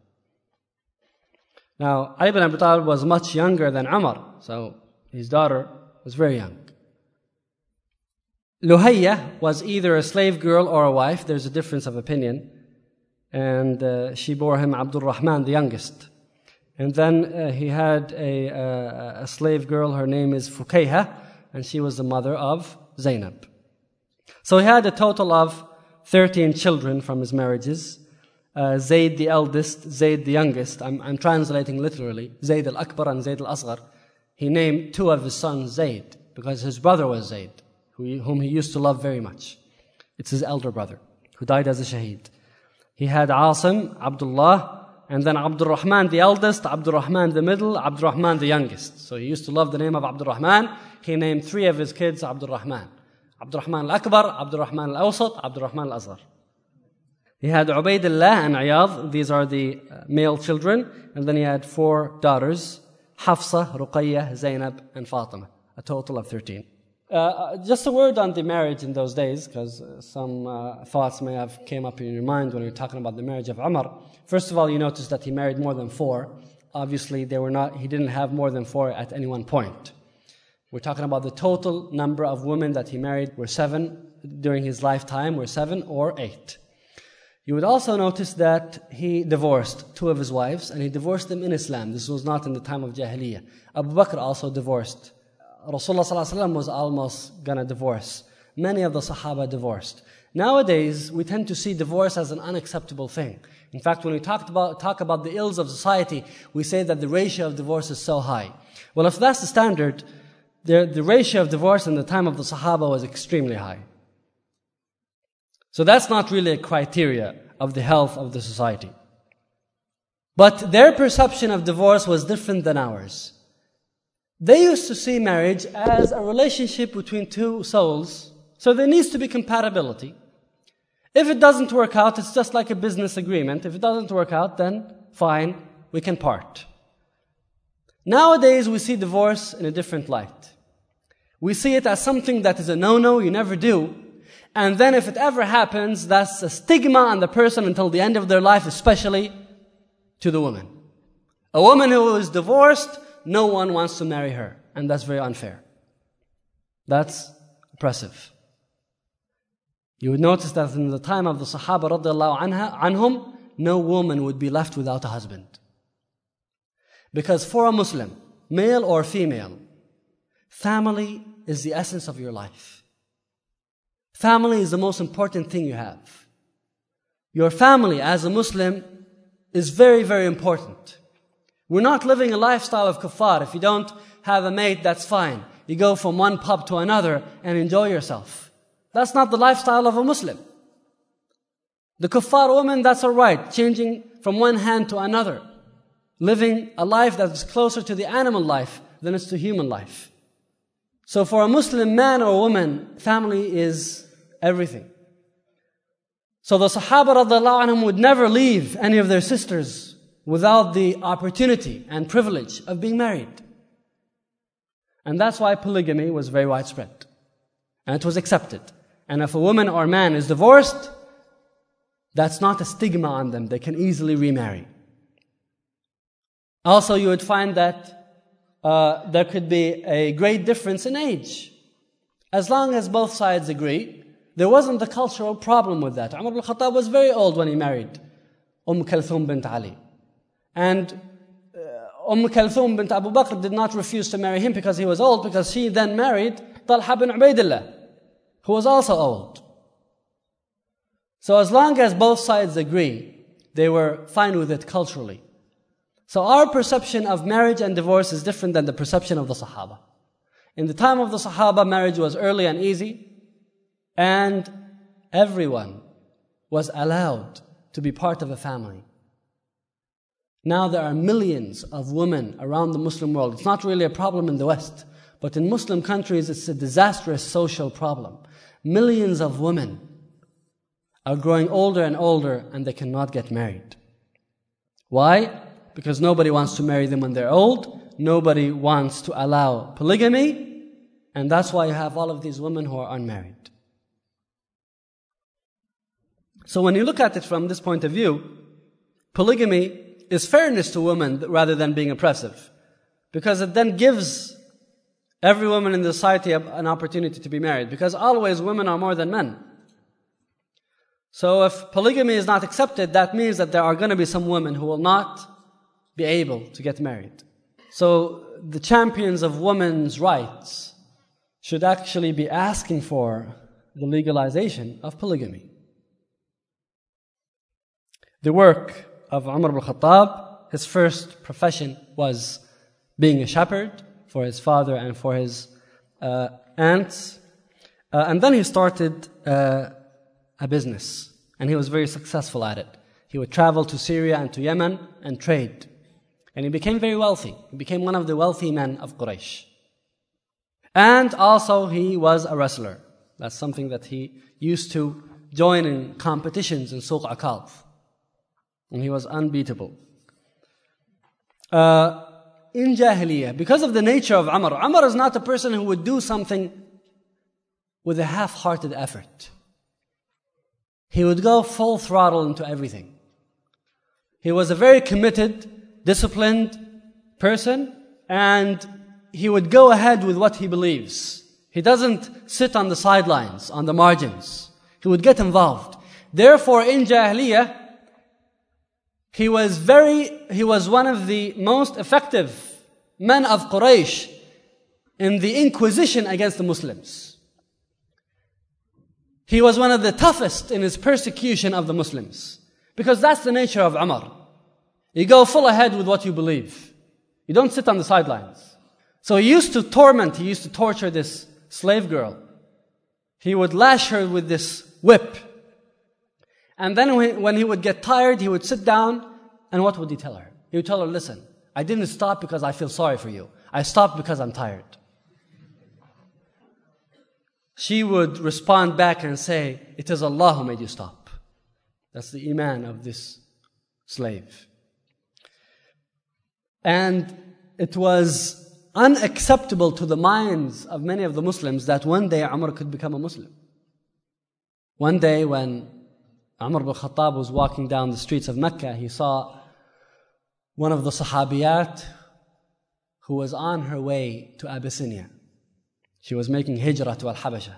Now, Ali ibn Abi Talib was much younger than Umar, so his daughter was very young. Luhayya was either a slave girl or a wife. There's a difference of opinion. And she bore him Abdul Rahman, the youngest. And then he had a slave girl. Her name is Fukayha, and she was the mother of Zainab. So he had a total of 13 children from his marriages. Zayd the eldest, Zayd the youngest. I'm translating literally. Zayd al-Akbar and Zayd al-Asghar. He named two of his sons Zayd because his brother was Zayd, whom he used to love very much. It's his elder brother who died as a shaheed. He had Asim, Abdullah, and then Abdul Rahman the eldest, Abdul Rahman the middle, Abdul Rahman the youngest. So he used to love the name of Abdul Rahman. He named three of his kids Abdul Rahman. Abdul Rahman al-Akbar, Abdul Rahman al-Awsat, Abdul Rahman al-Asghar. He had Ubaidullah and Iyad. These are the male children. And then he had 4 daughters, Hafsa, Ruqayyah, Zainab, and Fatima. A total of 13. Just a word on the marriage in those days, because some thoughts may have came up in your mind when you're talking about the marriage of Umar. First of all, you notice that he married more than 4. Obviously, he didn't have more than 4 at any one point. We're talking about the total number of women that he married were 7 during his lifetime, were 7 or 8. You would also notice that he divorced 2 of his wives, and he divorced them in Islam. This was not in the time of Jahiliyyah. Abu Bakr also divorced. Rasulullah ﷺ was almost going to divorce. Many of the Sahaba divorced. Nowadays, we tend to see divorce as an unacceptable thing. In fact, when we talk about the ills of society, we say that the ratio of divorce is so high. Well, if that's the standard, the ratio of divorce in the time of the Sahaba was extremely high. So that's not really a criteria of the health of the society. But their perception of divorce was different than ours. They used to see marriage as a relationship between 2 souls, so there needs to be compatibility. If it doesn't work out, it's just like a business agreement. If it doesn't work out, then fine, we can part. Nowadays, we see divorce in a different light. We see it as something that is a no-no, you never do. And then if it ever happens, that's a stigma on the person until the end of their life, especially to the woman. A woman who is divorced, no one wants to marry her. And that's very unfair. That's oppressive. You would notice that in the time of the Sahaba radiallahu anhum, no woman would be left without a husband. Because for a Muslim, male or female, family is the essence of your life. Family is the most important thing you have. Your family as a Muslim is very, very important. We're not living a lifestyle of kuffar. If you don't have a mate, that's fine. You go from one pub to another and enjoy yourself. That's not the lifestyle of a Muslim. The kuffar woman, that's alright, changing from one hand to another. Living a life that is closer to the animal life than it's to human life. So for a Muslim man or woman, family is everything. So the Sahaba radiallahu anhum would never leave any of their sisters without the opportunity and privilege of being married. And that's why polygamy was very widespread. And it was accepted. And if a woman or man is divorced, that's not a stigma on them. They can easily remarry. Also, you would find that there could be a great difference in age. As long as both sides agree, there wasn't the cultural problem with that. Umar al-Khattab was very old when he married Kulthum bint Ali. And Kulthum bint Abu Bakr did not refuse to marry him because he was old, because she then married Talha bin Ubaidullah, who was also old. So as long as both sides agree, they were fine with it culturally. So our perception of marriage and divorce is different than the perception of the Sahaba. In the time of the Sahaba, marriage was early and easy, and everyone was allowed to be part of a family. Now there are millions of women around the Muslim world. It's not really a problem in the West, but in Muslim countries it's a disastrous social problem. Millions of women are growing older and older and they cannot get married. Why? Because nobody wants to marry them when they're old. Nobody wants to allow polygamy. And that's why you have all of these women who are unmarried. So when you look at it from this point of view, polygamy is fairness to women rather than being oppressive. Because it then gives every woman in the society an opportunity to be married, because always women are more than men. So if polygamy is not accepted, that means that there are going to be some women who will not be able to get married. So the champions of women's rights should actually be asking for the legalization of polygamy. The work of Umar ibn Khattab, his first profession was being a shepherd for his father and for his aunts. And then he started a business, and he was very successful at it. He would travel to Syria and to Yemen and trade. And he became very wealthy. He became one of the wealthy men of Quraysh. And also he was a wrestler. That's something that he used to join in competitions in Suq Akal. And he was unbeatable. In Jahiliyyah, because of the nature of Umar is not a person who would do something with a half-hearted effort. He would go full throttle into everything. He was a very committed, disciplined person, and he would go ahead with what he believes. He doesn't sit on the sidelines, on the margins. He would get involved. Therefore, in Jahiliyyah, he was one of the most effective men of Quraysh in the inquisition against the Muslims. He was one of the toughest in his persecution of the Muslims. Because that's the nature of Umar. You go full ahead with what you believe. You don't sit on the sidelines. So he used to torture this slave girl. He would lash her with this whip. And then when he would get tired, he would sit down, and what would he tell her? He would tell her, listen, I didn't stop because I feel sorry for you. I stopped because I'm tired. She would respond back and say, it is Allah who made you stop. That's the iman of this slave. And it was unacceptable to the minds of many of the Muslims that one day Umar could become a Muslim. One day when Umar ibn Khattab was walking down the streets of Mecca, he saw one of the Sahabiyat who was on her way to Abyssinia. She was making hijrah to Al-Habasha.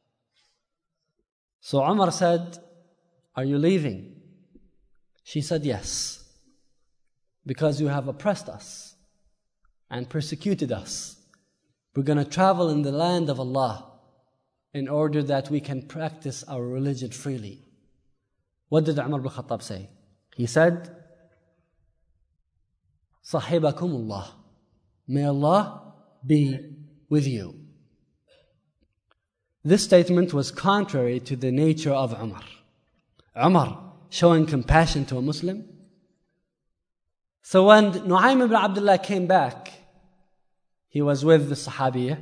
So Umar said, are you leaving? She said, yes. Because you have oppressed us and persecuted us. We're going to travel in the land of Allah in order that we can practice our religion freely. What did Umar ibn Khattab say? He said, Sahibakumullah. May Allah be with you. This statement was contrary to the nature of Umar. Umar showing compassion to a Muslim. So when Nu'aym ibn Abdullah came back, he was with the Sahabiyah.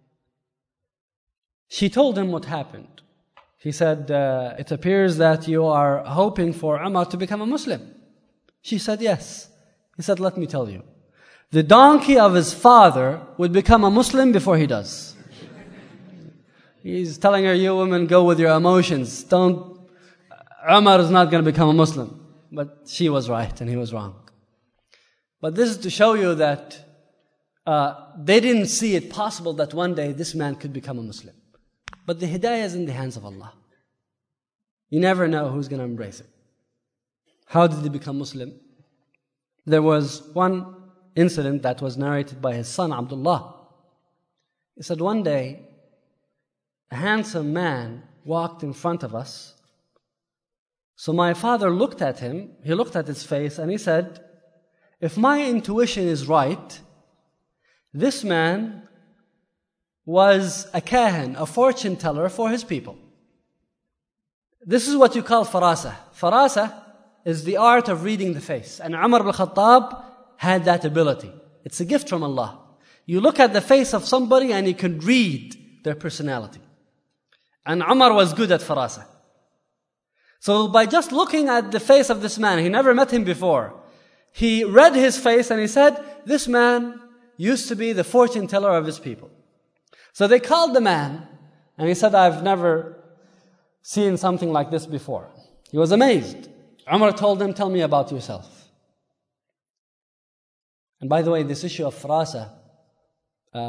She told him what happened. He said, it appears that you are hoping for Umar to become a Muslim. She said, yes. He said, let me tell you. The donkey of his father would become a Muslim before he does. He's telling her, you women, go with your emotions. Umar is not going to become a Muslim. But she was right and he was wrong. But this is to show you that they didn't see it possible that one day this man could become a Muslim. But the hidayah is in the hands of Allah. You never know who's going to embrace it. How did he become Muslim? There was one incident that was narrated by his son Abdullah. He said, one day, a handsome man walked in front of us. So my father looked at him, he looked at his face, and he said, if my intuition is right, this man was a kahin, a fortune teller for his people. This is what you call farasa. Farasa is the art of reading the face. And Umar ibn Khattab had that ability. It's a gift from Allah. You look at the face of somebody and you can read their personality. And Umar was good at farasa. So by just looking at the face of this man, he never met him before. He read his face and he said, this man used to be the fortune teller of his people. So they called the man and he said, I've never seen something like this before. He was amazed. Umar told him, tell me about yourself. And by the way, this issue of farasa,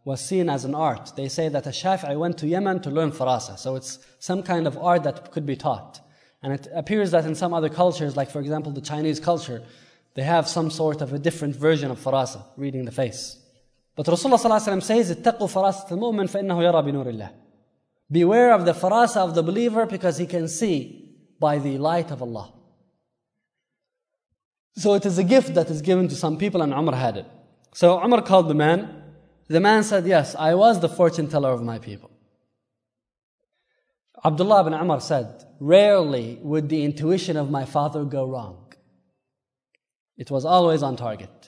was seen as an art. They say that a Shafi'i went to Yemen to learn farasa. So it's some kind of art that could be taught. And it appears that in some other cultures, like for example the Chinese culture, they have some sort of a different version of farasa, reading the face. But Rasulullah ﷺ says, اتَّقُوا فَرَاسَةَ الْمُؤْمِنِ فَإِنَّهُ يَرَى بِنُورِ اللَّهِ. Beware of the farasa of the believer because he can see by the light of Allah. So it is a gift that is given to some people, and Umar had it. So Umar called the man. The man said, yes, I was the fortune teller of my people. Abdullah ibn Umar said, rarely would the intuition of my father go wrong. It was always on target.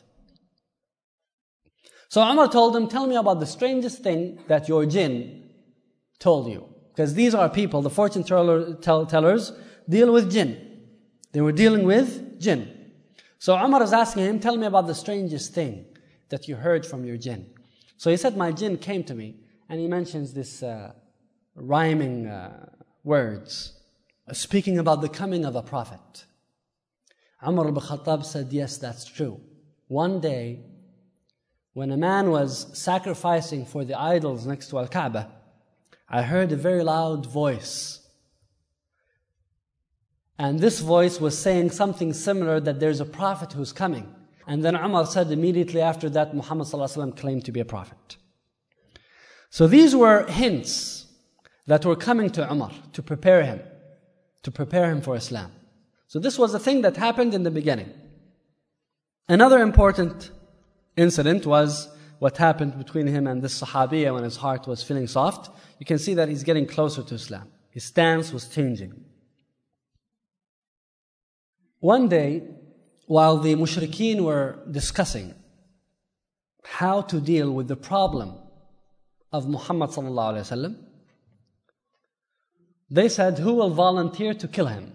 So Umar told him, tell me about the strangest thing that your jinn told you. Because these are people, the fortune tellers deal with jinn. They were dealing with jinn. So Umar is asking him, tell me about the strangest thing that you heard from your jinn. So he said, my jinn came to me, and he mentions this rhyming words, speaking about the coming of a prophet. Umar ibn Khattab said, yes, that's true. One day, when a man was sacrificing for the idols next to Al-Kaaba, I heard a very loud voice. And this voice was saying something similar, that there's a prophet who's coming. And then Umar said immediately after that, Muhammad ﷺ claimed to be a prophet. So these were hints that were coming to Umar to prepare him for Islam. So this was a thing that happened in the beginning. Another important incident was what happened between him and this Sahabiya when his heart was feeling soft. You can see that he's getting closer to Islam. His stance was changing. One day, while the mushrikeen were discussing how to deal with the problem of Muhammad sallallahu alaihi wasallam, they said, who will volunteer to kill him?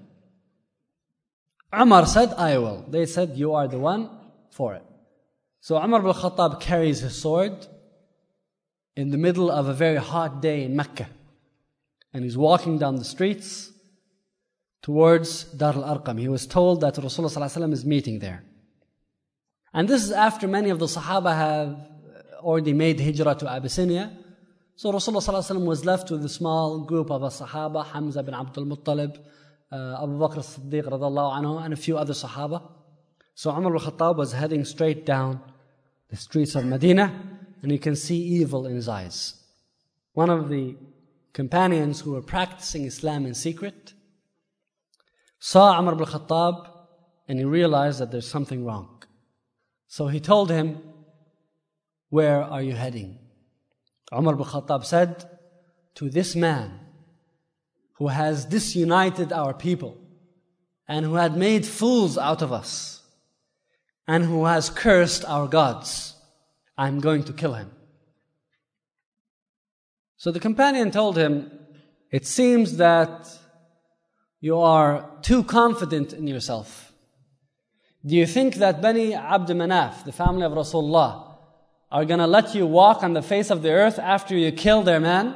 Umar said, I will. They said, you are the one for it. So Umar ibn Khattab carries his sword in the middle of a very hot day in Mecca. And he's walking down the streets towards Dar al-Arqam. He was told that Rasulullah ﷺ is meeting there. And this is after many of the Sahaba have already made hijrah to Abyssinia. So Rasulullah ﷺ was left with a small group of Sahaba, Hamza bin Abdul Muttalib, Abu Bakr as-Siddiq radallahu anhu, and a few other Sahaba. So Umar al-Khattab was heading straight down the streets of Medina, and you can see evil in his eyes. One of the companions who were practicing Islam in secret saw Umar ibn Khattab, and he realized that there's something wrong. So he told him, where are you heading? Umar ibn Khattab said, to this man who has disunited our people and who had made fools out of us and who has cursed our gods. I'm going to kill him. So the companion told him, it seems that you are too confident in yourself. Do you think that Bani Abd Manaf, the family of Rasulullah, are going to let you walk on the face of the earth after you kill their man?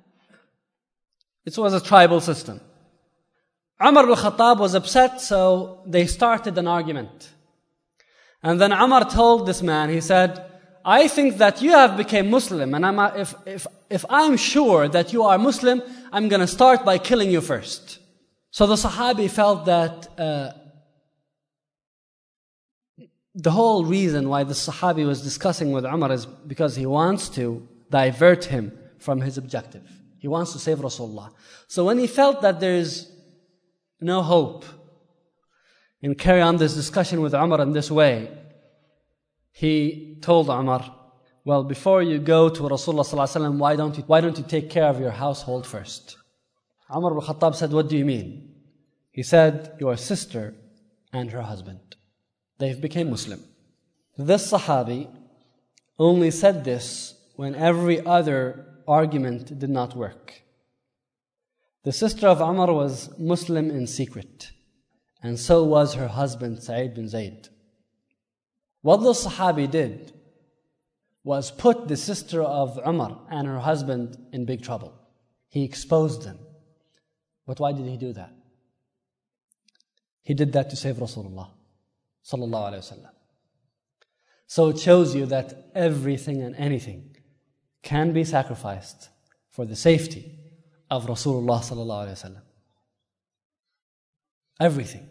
It was a tribal system. Umar al-Khattab was upset, so they started an argument. And then Umar told this man, he said, I think that you have become Muslim, and if I'm sure that you are Muslim, I'm going to start by killing you first. So the Sahabi felt that the whole reason why the Sahabi was discussing with Umar is because he wants to divert him from his objective. He wants to save Rasulullah. So when he felt that there's no hope in carry on this discussion with Umar in this way, he told Umar, well, before you go to Rasulullah ﷺ, why don't you take care of your household first? Umar ibn Khattab said, what do you mean? He said, your sister and her husband. They've become Muslim. This Sahabi only said this when every other argument did not work. The sister of Umar was Muslim in secret, and so was her husband Sa'id bin Zayd. What the Sahabi did was put the sister of Umar and her husband in big trouble. He exposed them. But why did he do that? He did that to save Rasulullah sallallahu alaihi wasallam. So it shows you that everything and anything can be sacrificed for the safety of Rasulullah sallallahu alaihi wasallam. Everything.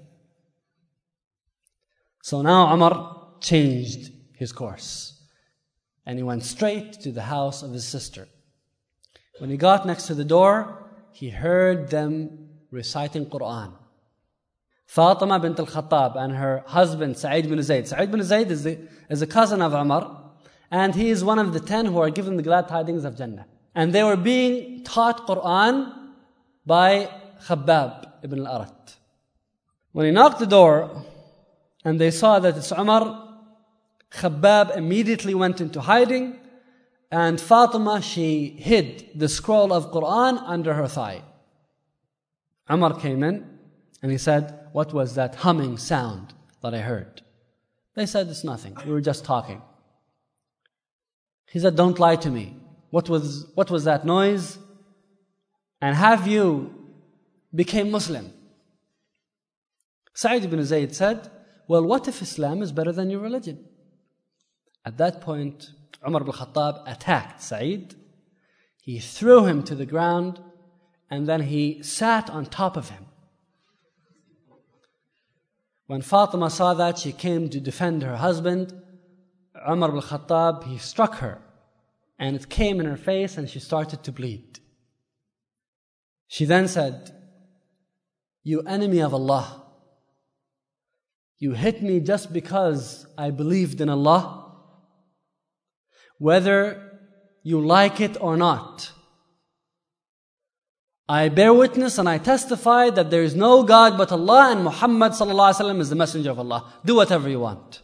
So now Umar changed his course and he went straight to the house of his sister. When he got next to the door, he heard them reciting Quran. Fatima bint al-Khattab and her husband Sa'id bin Zayd. Sa'id bin Zayd is a cousin of Umar, and he is one of the 10 who are given the glad tidings of Jannah. And they were being taught Quran by Khabbab ibn al-Arat. When he knocked the door and they saw that it's Umar, Khabbab immediately went into hiding, and Fatima, she hid the scroll of Quran under her thigh. Umar came in and he said, "What was that humming sound that I heard?" They said, "It's nothing. We were just talking." He said, "Don't lie to me. What was that noise? And have you became Muslim?" Sa'id ibn Zayd said, "Well, what if Islam is better than your religion?" At that point, Umar ibn Khattab attacked Sa'id. He threw him to the ground and then he sat on top of him. When Fatima saw that, she came to defend her husband. Umar ibn Khattab, he struck her and it came in her face and she started to bleed. She then said, "You enemy of Allah, you hit me just because I believed in Allah. Whether you like it or not, I bear witness and I testify that there is no God but Allah and Muhammad sallallahu alaihi wasallam is the messenger of Allah. Do whatever you want."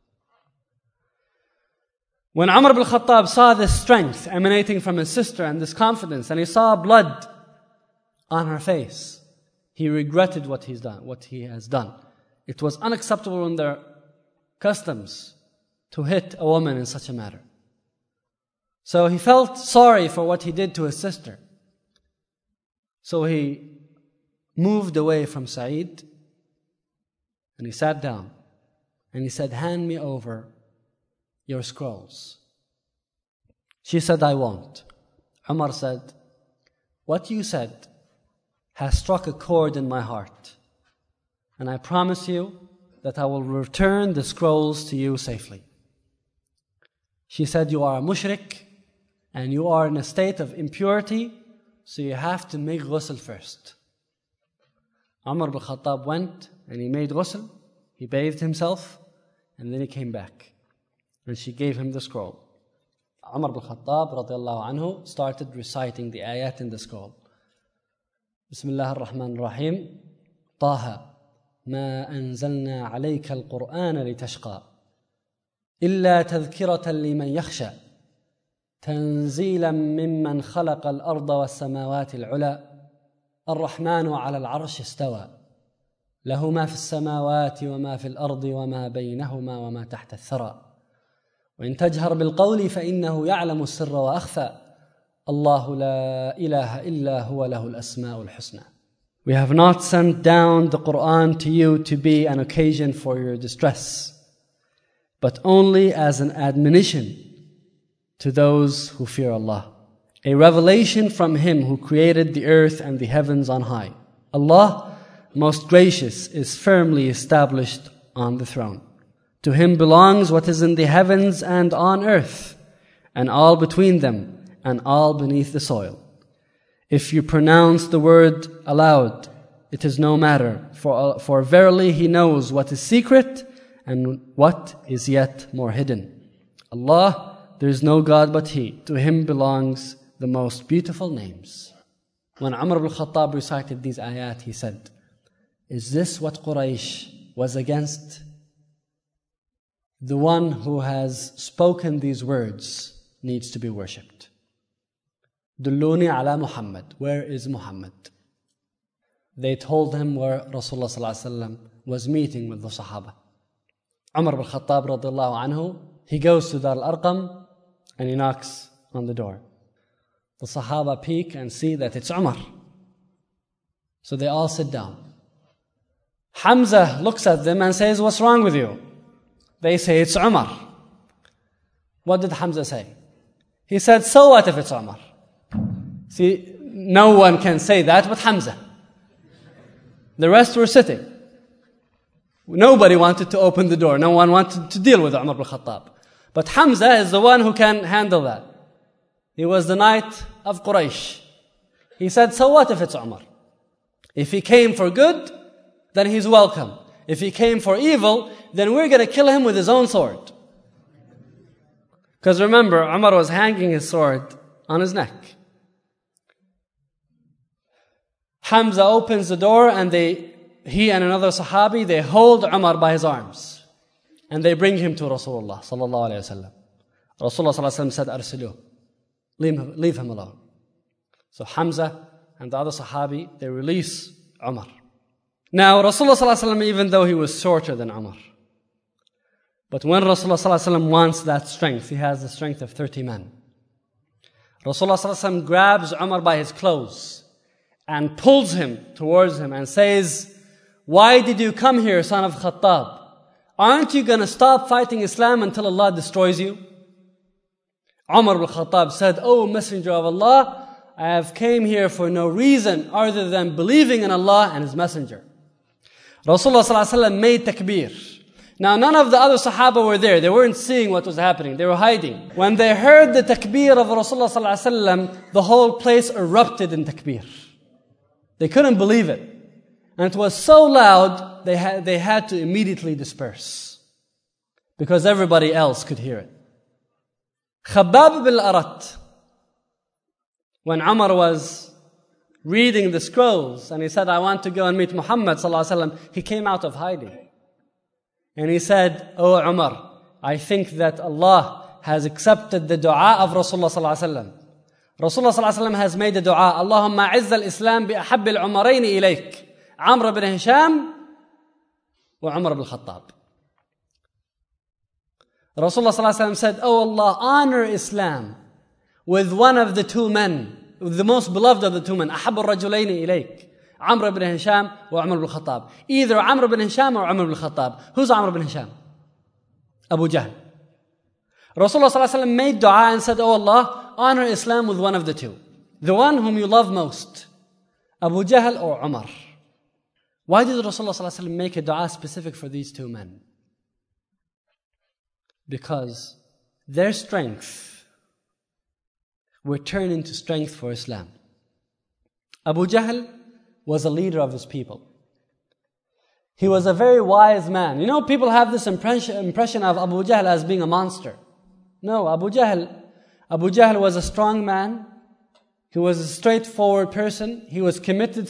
When Umar ibn Khattab saw this strength emanating from his sister and this confidence, and he saw blood on her face, he regretted what he has done. It was unacceptable in their customs to hit a woman in such a matter. So he felt sorry for what he did to his sister. So he moved away from Sa'id and he sat down and he said, "Hand me over your scrolls." She said, "I won't." Umar said, "What you said has struck a chord in my heart, and I promise you that I will return the scrolls to you safely." She said, "You are a mushrik and you are in a state of impurity, so you have to make ghusl first." Umar ibn Khattab went and he made ghusl, he bathed himself, and then he came back and she gave him the scroll. Umar ibn Khattab radiallahu anhu started reciting the ayat in the scroll. Bismillah ar-Rahman ar-Rahim. Taha, ma anzalna alayka al-Qur'ana litashqa, illa tadhkiratan liman yakhsha, تنزيلا ممن خلق الأرض والسماوات العلى الرحمن على العرش استوى له ما في السماوات وما في الأرض وما بينهما وما تحت الثرى وإن تجهر بالقول فإنه يعلم السر وأخفى الله لا إله إلا هو له الأسماء الحسنى. We have not sent down the Quran to you to be an occasion for your distress, but only as an admonition to those who fear Allah, a revelation from Him who created the earth and the heavens on high. Allah, most gracious, is firmly established on the throne. To Him belongs what is in the heavens and on earth, and all between them, and all beneath the soil. If you pronounce the word aloud, it is no matter, for verily He knows what is secret and what is yet more hidden. Allah, there is no God but He. To Him belongs the most beautiful names. When Umar ibn Khattab recited these ayat, he said, "Is this what Quraysh was against? The one who has spoken these words needs to be worshipped. Dulluni ala Muhammad. Where is Muhammad?" They told him where Rasulullah sallallahu alaihi wasallam was meeting with the Sahaba. Umar ibn Khattab radiallahu anhu, he goes to Dar al-Arqam and he knocks on the door. The Sahaba peek and see that it's Umar. So they all sit down. Hamza looks at them and says, "What's wrong with you?" They say, "It's Umar." What did Hamza say? He said, so what if it's Umar? See, no one can say that but Hamza. The rest were sitting. Nobody wanted to open the door. No one wanted to deal with Umar ibn Khattab. But Hamza is the one who can handle that. He was the knight of Quraysh. He said, so what if it's Umar? If he came for good, then he's welcome. If he came for evil, then we're going to kill him with his own sword. Because remember, Umar was hanging his sword on his neck. Hamza opens the door and he and another Sahabi, they hold Umar by his arms. And they bring him to Rasulullah sallallahu alayhi wa sallam. Rasulullah sallallahu alayhi wa sallam said, Arsiluh. Leave him alone. So Hamza and the other Sahabi, they release Umar. Now Rasulullah sallallahu alayhi wa sallam, even though he was shorter than Umar, but when Rasulullah sallallahu alayhi wa sallam wants that strength, he has the strength of 30 men. Rasulullah sallallahu alayhi wa sallam grabs Umar by his clothes and pulls him towards him and says, why did you come here, son of Khattab? Aren't you going to stop fighting Islam until Allah destroys you? Umar ibn Khattab said, O Messenger of Allah, I have came here for no reason other than believing in Allah and His Messenger. Rasulullah sallallahu alaihi wasallam made takbir. Now none of the other Sahaba were there. They weren't seeing what was happening. They were hiding. When they heard the takbir of Rasulullah sallallahu alaihi wasallam, the whole place erupted in takbir. They couldn't believe it. And it was so loud, they had to immediately disperse. Because everybody else could hear it. Khabbab bin al-Arat, when Umar was reading the scrolls and he said, I want to go and meet Muhammad sallallahu alaihi wasallam, he came out of hiding. And he said, Oh Umar, I think that Allah has accepted the dua of Rasulullah sallallahu alaihi wasallam. Rasulullah sallallahu alaihi wasallam has made a dua, Allahumma a'izz al-Islam bi ahabbi al-Umarayn ilayk, Amr ibn Hisham wa Umar ibn Khattab. Rasulullah sallallahu alaihi wasallam said, Oh Allah, honor Islam with one of the two men, with the most beloved of the two men, أحب الرجلين إليك, Amr ibn Hisham or Umar ibn Khattab. Either Amr ibn Hisham or Umar ibn Khattab. Who's Amr ibn Hisham? Abu Jahl. Rasulullah sallallahu alaihi wasallam made dua and said, Oh Allah, honor Islam with one of the two. The one whom you love most, Abu Jahl or Umar. Why did Rasulullah sallallahu alaihi wasallam make a dua specific for these two men? Because their strength would turn into strength for Islam. Abu Jahl was a leader of his people. He was a very wise man. You know, people have this impression of Abu Jahl as being a monster. No, Abu Jahl was a strong man. He was a straightforward person. He was committed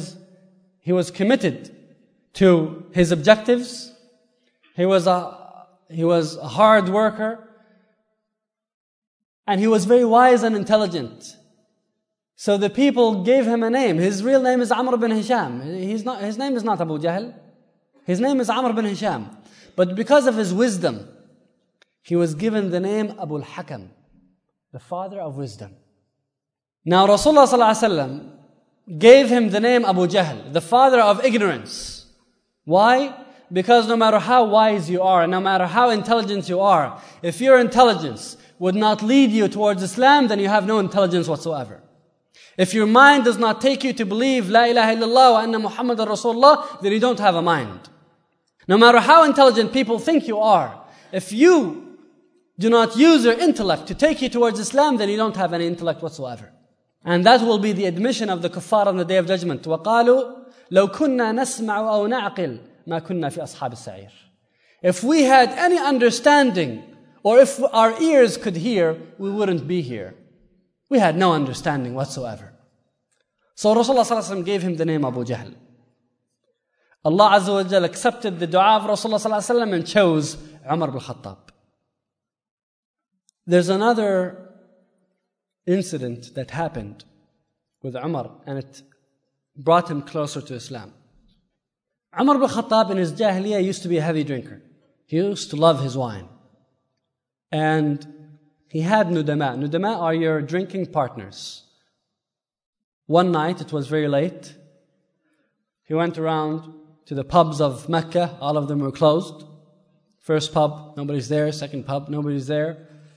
to his objectives. He was a hard worker. And he was very wise and intelligent. So the people gave him a name. His real name is Amr bin Hisham. His name is not Abu Jahl. His name is Amr bin Hisham. But because of his wisdom, he was given the name Abu al-Hakam, the father of wisdom. Now Rasulullah sallallahu alaihi wasallam gave him the name Abu Jahl, the father of ignorance. Why? Because no matter how wise you are, no matter how intelligent you are, if your intelligence would not lead you towards Islam, then you have no intelligence whatsoever. If your mind does not take you to believe La ilaha illallah wa anna Muhammadan Rasulullah, then you don't have a mind. No matter how intelligent people think you are, if you do not use your intellect to take you towards Islam, then you don't have any intellect whatsoever. And that will be the admission of the kuffar on the Day of Judgment. وَقَالُوا لَوْ كُنَّا نَسْمَعُ أَوْ نَعْقِلْ مَا كُنَّا فِي أَصْحَابِ السَّعِيرِ. If we had any understanding, or if our ears could hear, we wouldn't be here. We had no understanding whatsoever. So Rasulullah sallallahu alaihi wasallam gave him the name Abu Jahl. Allah Azza wa Jalla accepted the dua of Rasulullah sallallahu alaihi wasallam and chose Umar ibn Khattab. There's another incident that happened with Umar, and it brought him closer to Islam. Umar ibn Khattab in his Jahiliyyah used to be a heavy drinker. He used to love his wine. And he had nudama. Nudama are your drinking partners. One night, it was very late. He went around to the pubs of Mecca. All of them were closed. First pub, nobody's there. Second pub, nobody's there.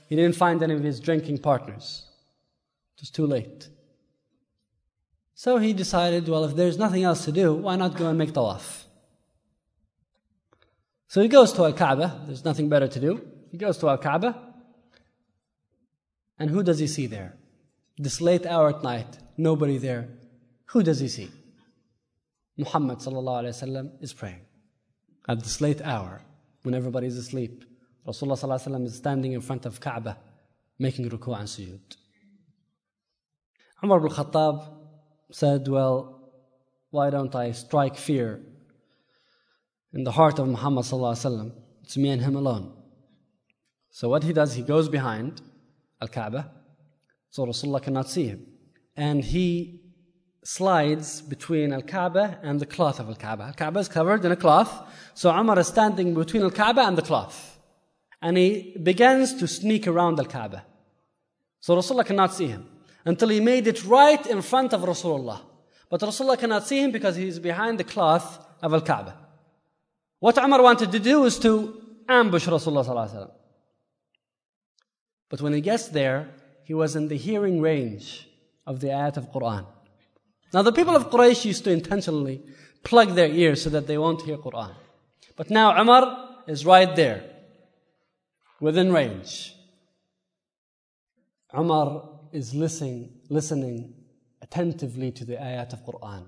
he didn't find any of his drinking partners. It was too late. So he decided, well, if there's nothing else to do, why not go and make tawaf? So he goes to Al-Kaaba. There's nothing better to do. He goes to Al-Kaaba. And who does he see there? This late hour at night, nobody there. Who does he see? Muhammad sallallahu alaihi wasallam is praying. At this late hour, when everybody is asleep, Rasulullah sallallahu alaihi wasallam is standing in front of Kaaba, making ruku' and sujood. Umar ibn Khattab said, well, why don't I strike fear in the heart of Muhammad sallallahu alaihi wasallam? It's me and him alone. So what he does, he goes behind Al-Kaaba, so Rasulullah cannot see him. And he slides between Al-Kaaba and the cloth of Al-Kaaba. Al-Kaaba is covered in a cloth, so Umar is standing between Al-Kaaba and the cloth. And he begins to sneak around Al-Kaaba. So Rasulullah cannot see him until he made it right in front of Rasulullah. But Rasulullah cannot see him because he is behind the cloth of Al-Kaaba. What Umar wanted to do is to ambush Rasulullah sallallahu alaihi wasallam. But when he gets there, he was in the hearing range of the ayat of Quran. Now the people of Quraysh used to intentionally plug their ears so that they won't hear Quran. But now Umar is right there, within range. Umar is listening attentively to the ayat of Quran.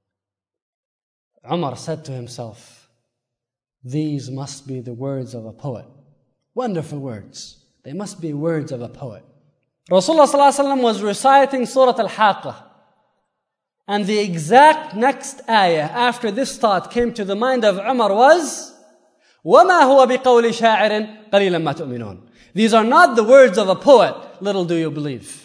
Umar said to himself, these must be the words of a poet. Wonderful words. They must be words of a poet. Rasulullah ﷺ was reciting Surah Al-Haqqah. And the exact next ayah after this thought came to the mind of Umar was, وَمَا هُوَ بِقَوْلِ شَاعِرٍ قَلِيلًا مَا تُؤْمِنُونَ. These are not the words of a poet, little do you believe.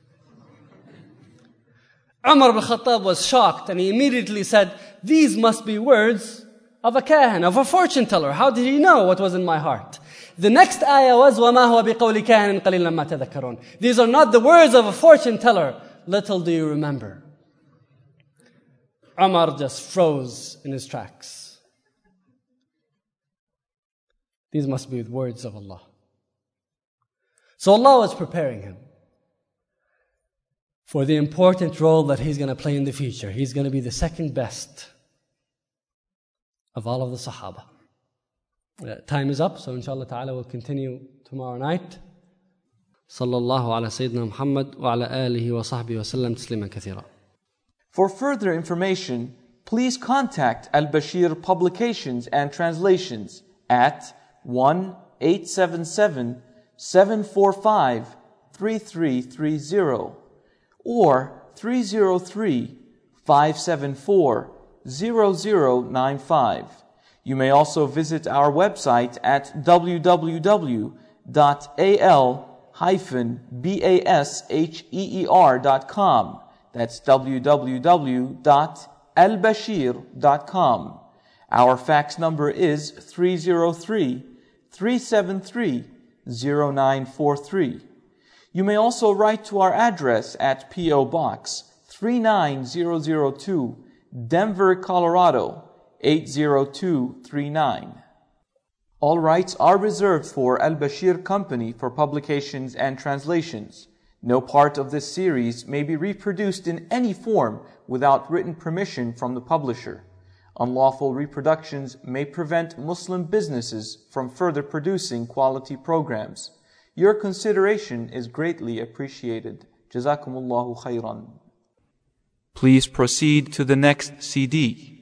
Umar ibn Khattab was shocked and he immediately said, these must be words of a kahin, of a fortune teller. How did he know what was in my heart? The next ayah was, وَمَا هُوَ بِقَوْلِ كَاهِنٍ قَلِيلًا مَا تَذَكَّرُونَ. These are not the words of a fortune teller, little do you remember. Umar just froze in his tracks. These must be the words of Allah. So Allah was preparing him for the important role that he's going to play in the future. He's going to be the second best of all of the Sahaba. Time is up, so inshallah ta'ala we'll continue tomorrow night. Sallallahu ala Sayyidina Muhammad wa ala alihi wa sahbihi wa sallam tasliman kathira. For further information, please contact Al-Bashir Publications and Translations at 1-877-745-3330 or 303-574-0095. You may also visit our website at www.al-basheer.com. That's www.albashir.com. Our fax number is 303-373-0943. You may also write to our address at P.O. Box 39002, Denver, Colorado 80239. All rights are reserved for Al-Bashir Company for publications and translations. No part of this series may be reproduced in any form without written permission from the publisher. Unlawful reproductions may prevent Muslim businesses from further producing quality programs. Your consideration is greatly appreciated. Jazakumullahu khairan. Please proceed to the next CD.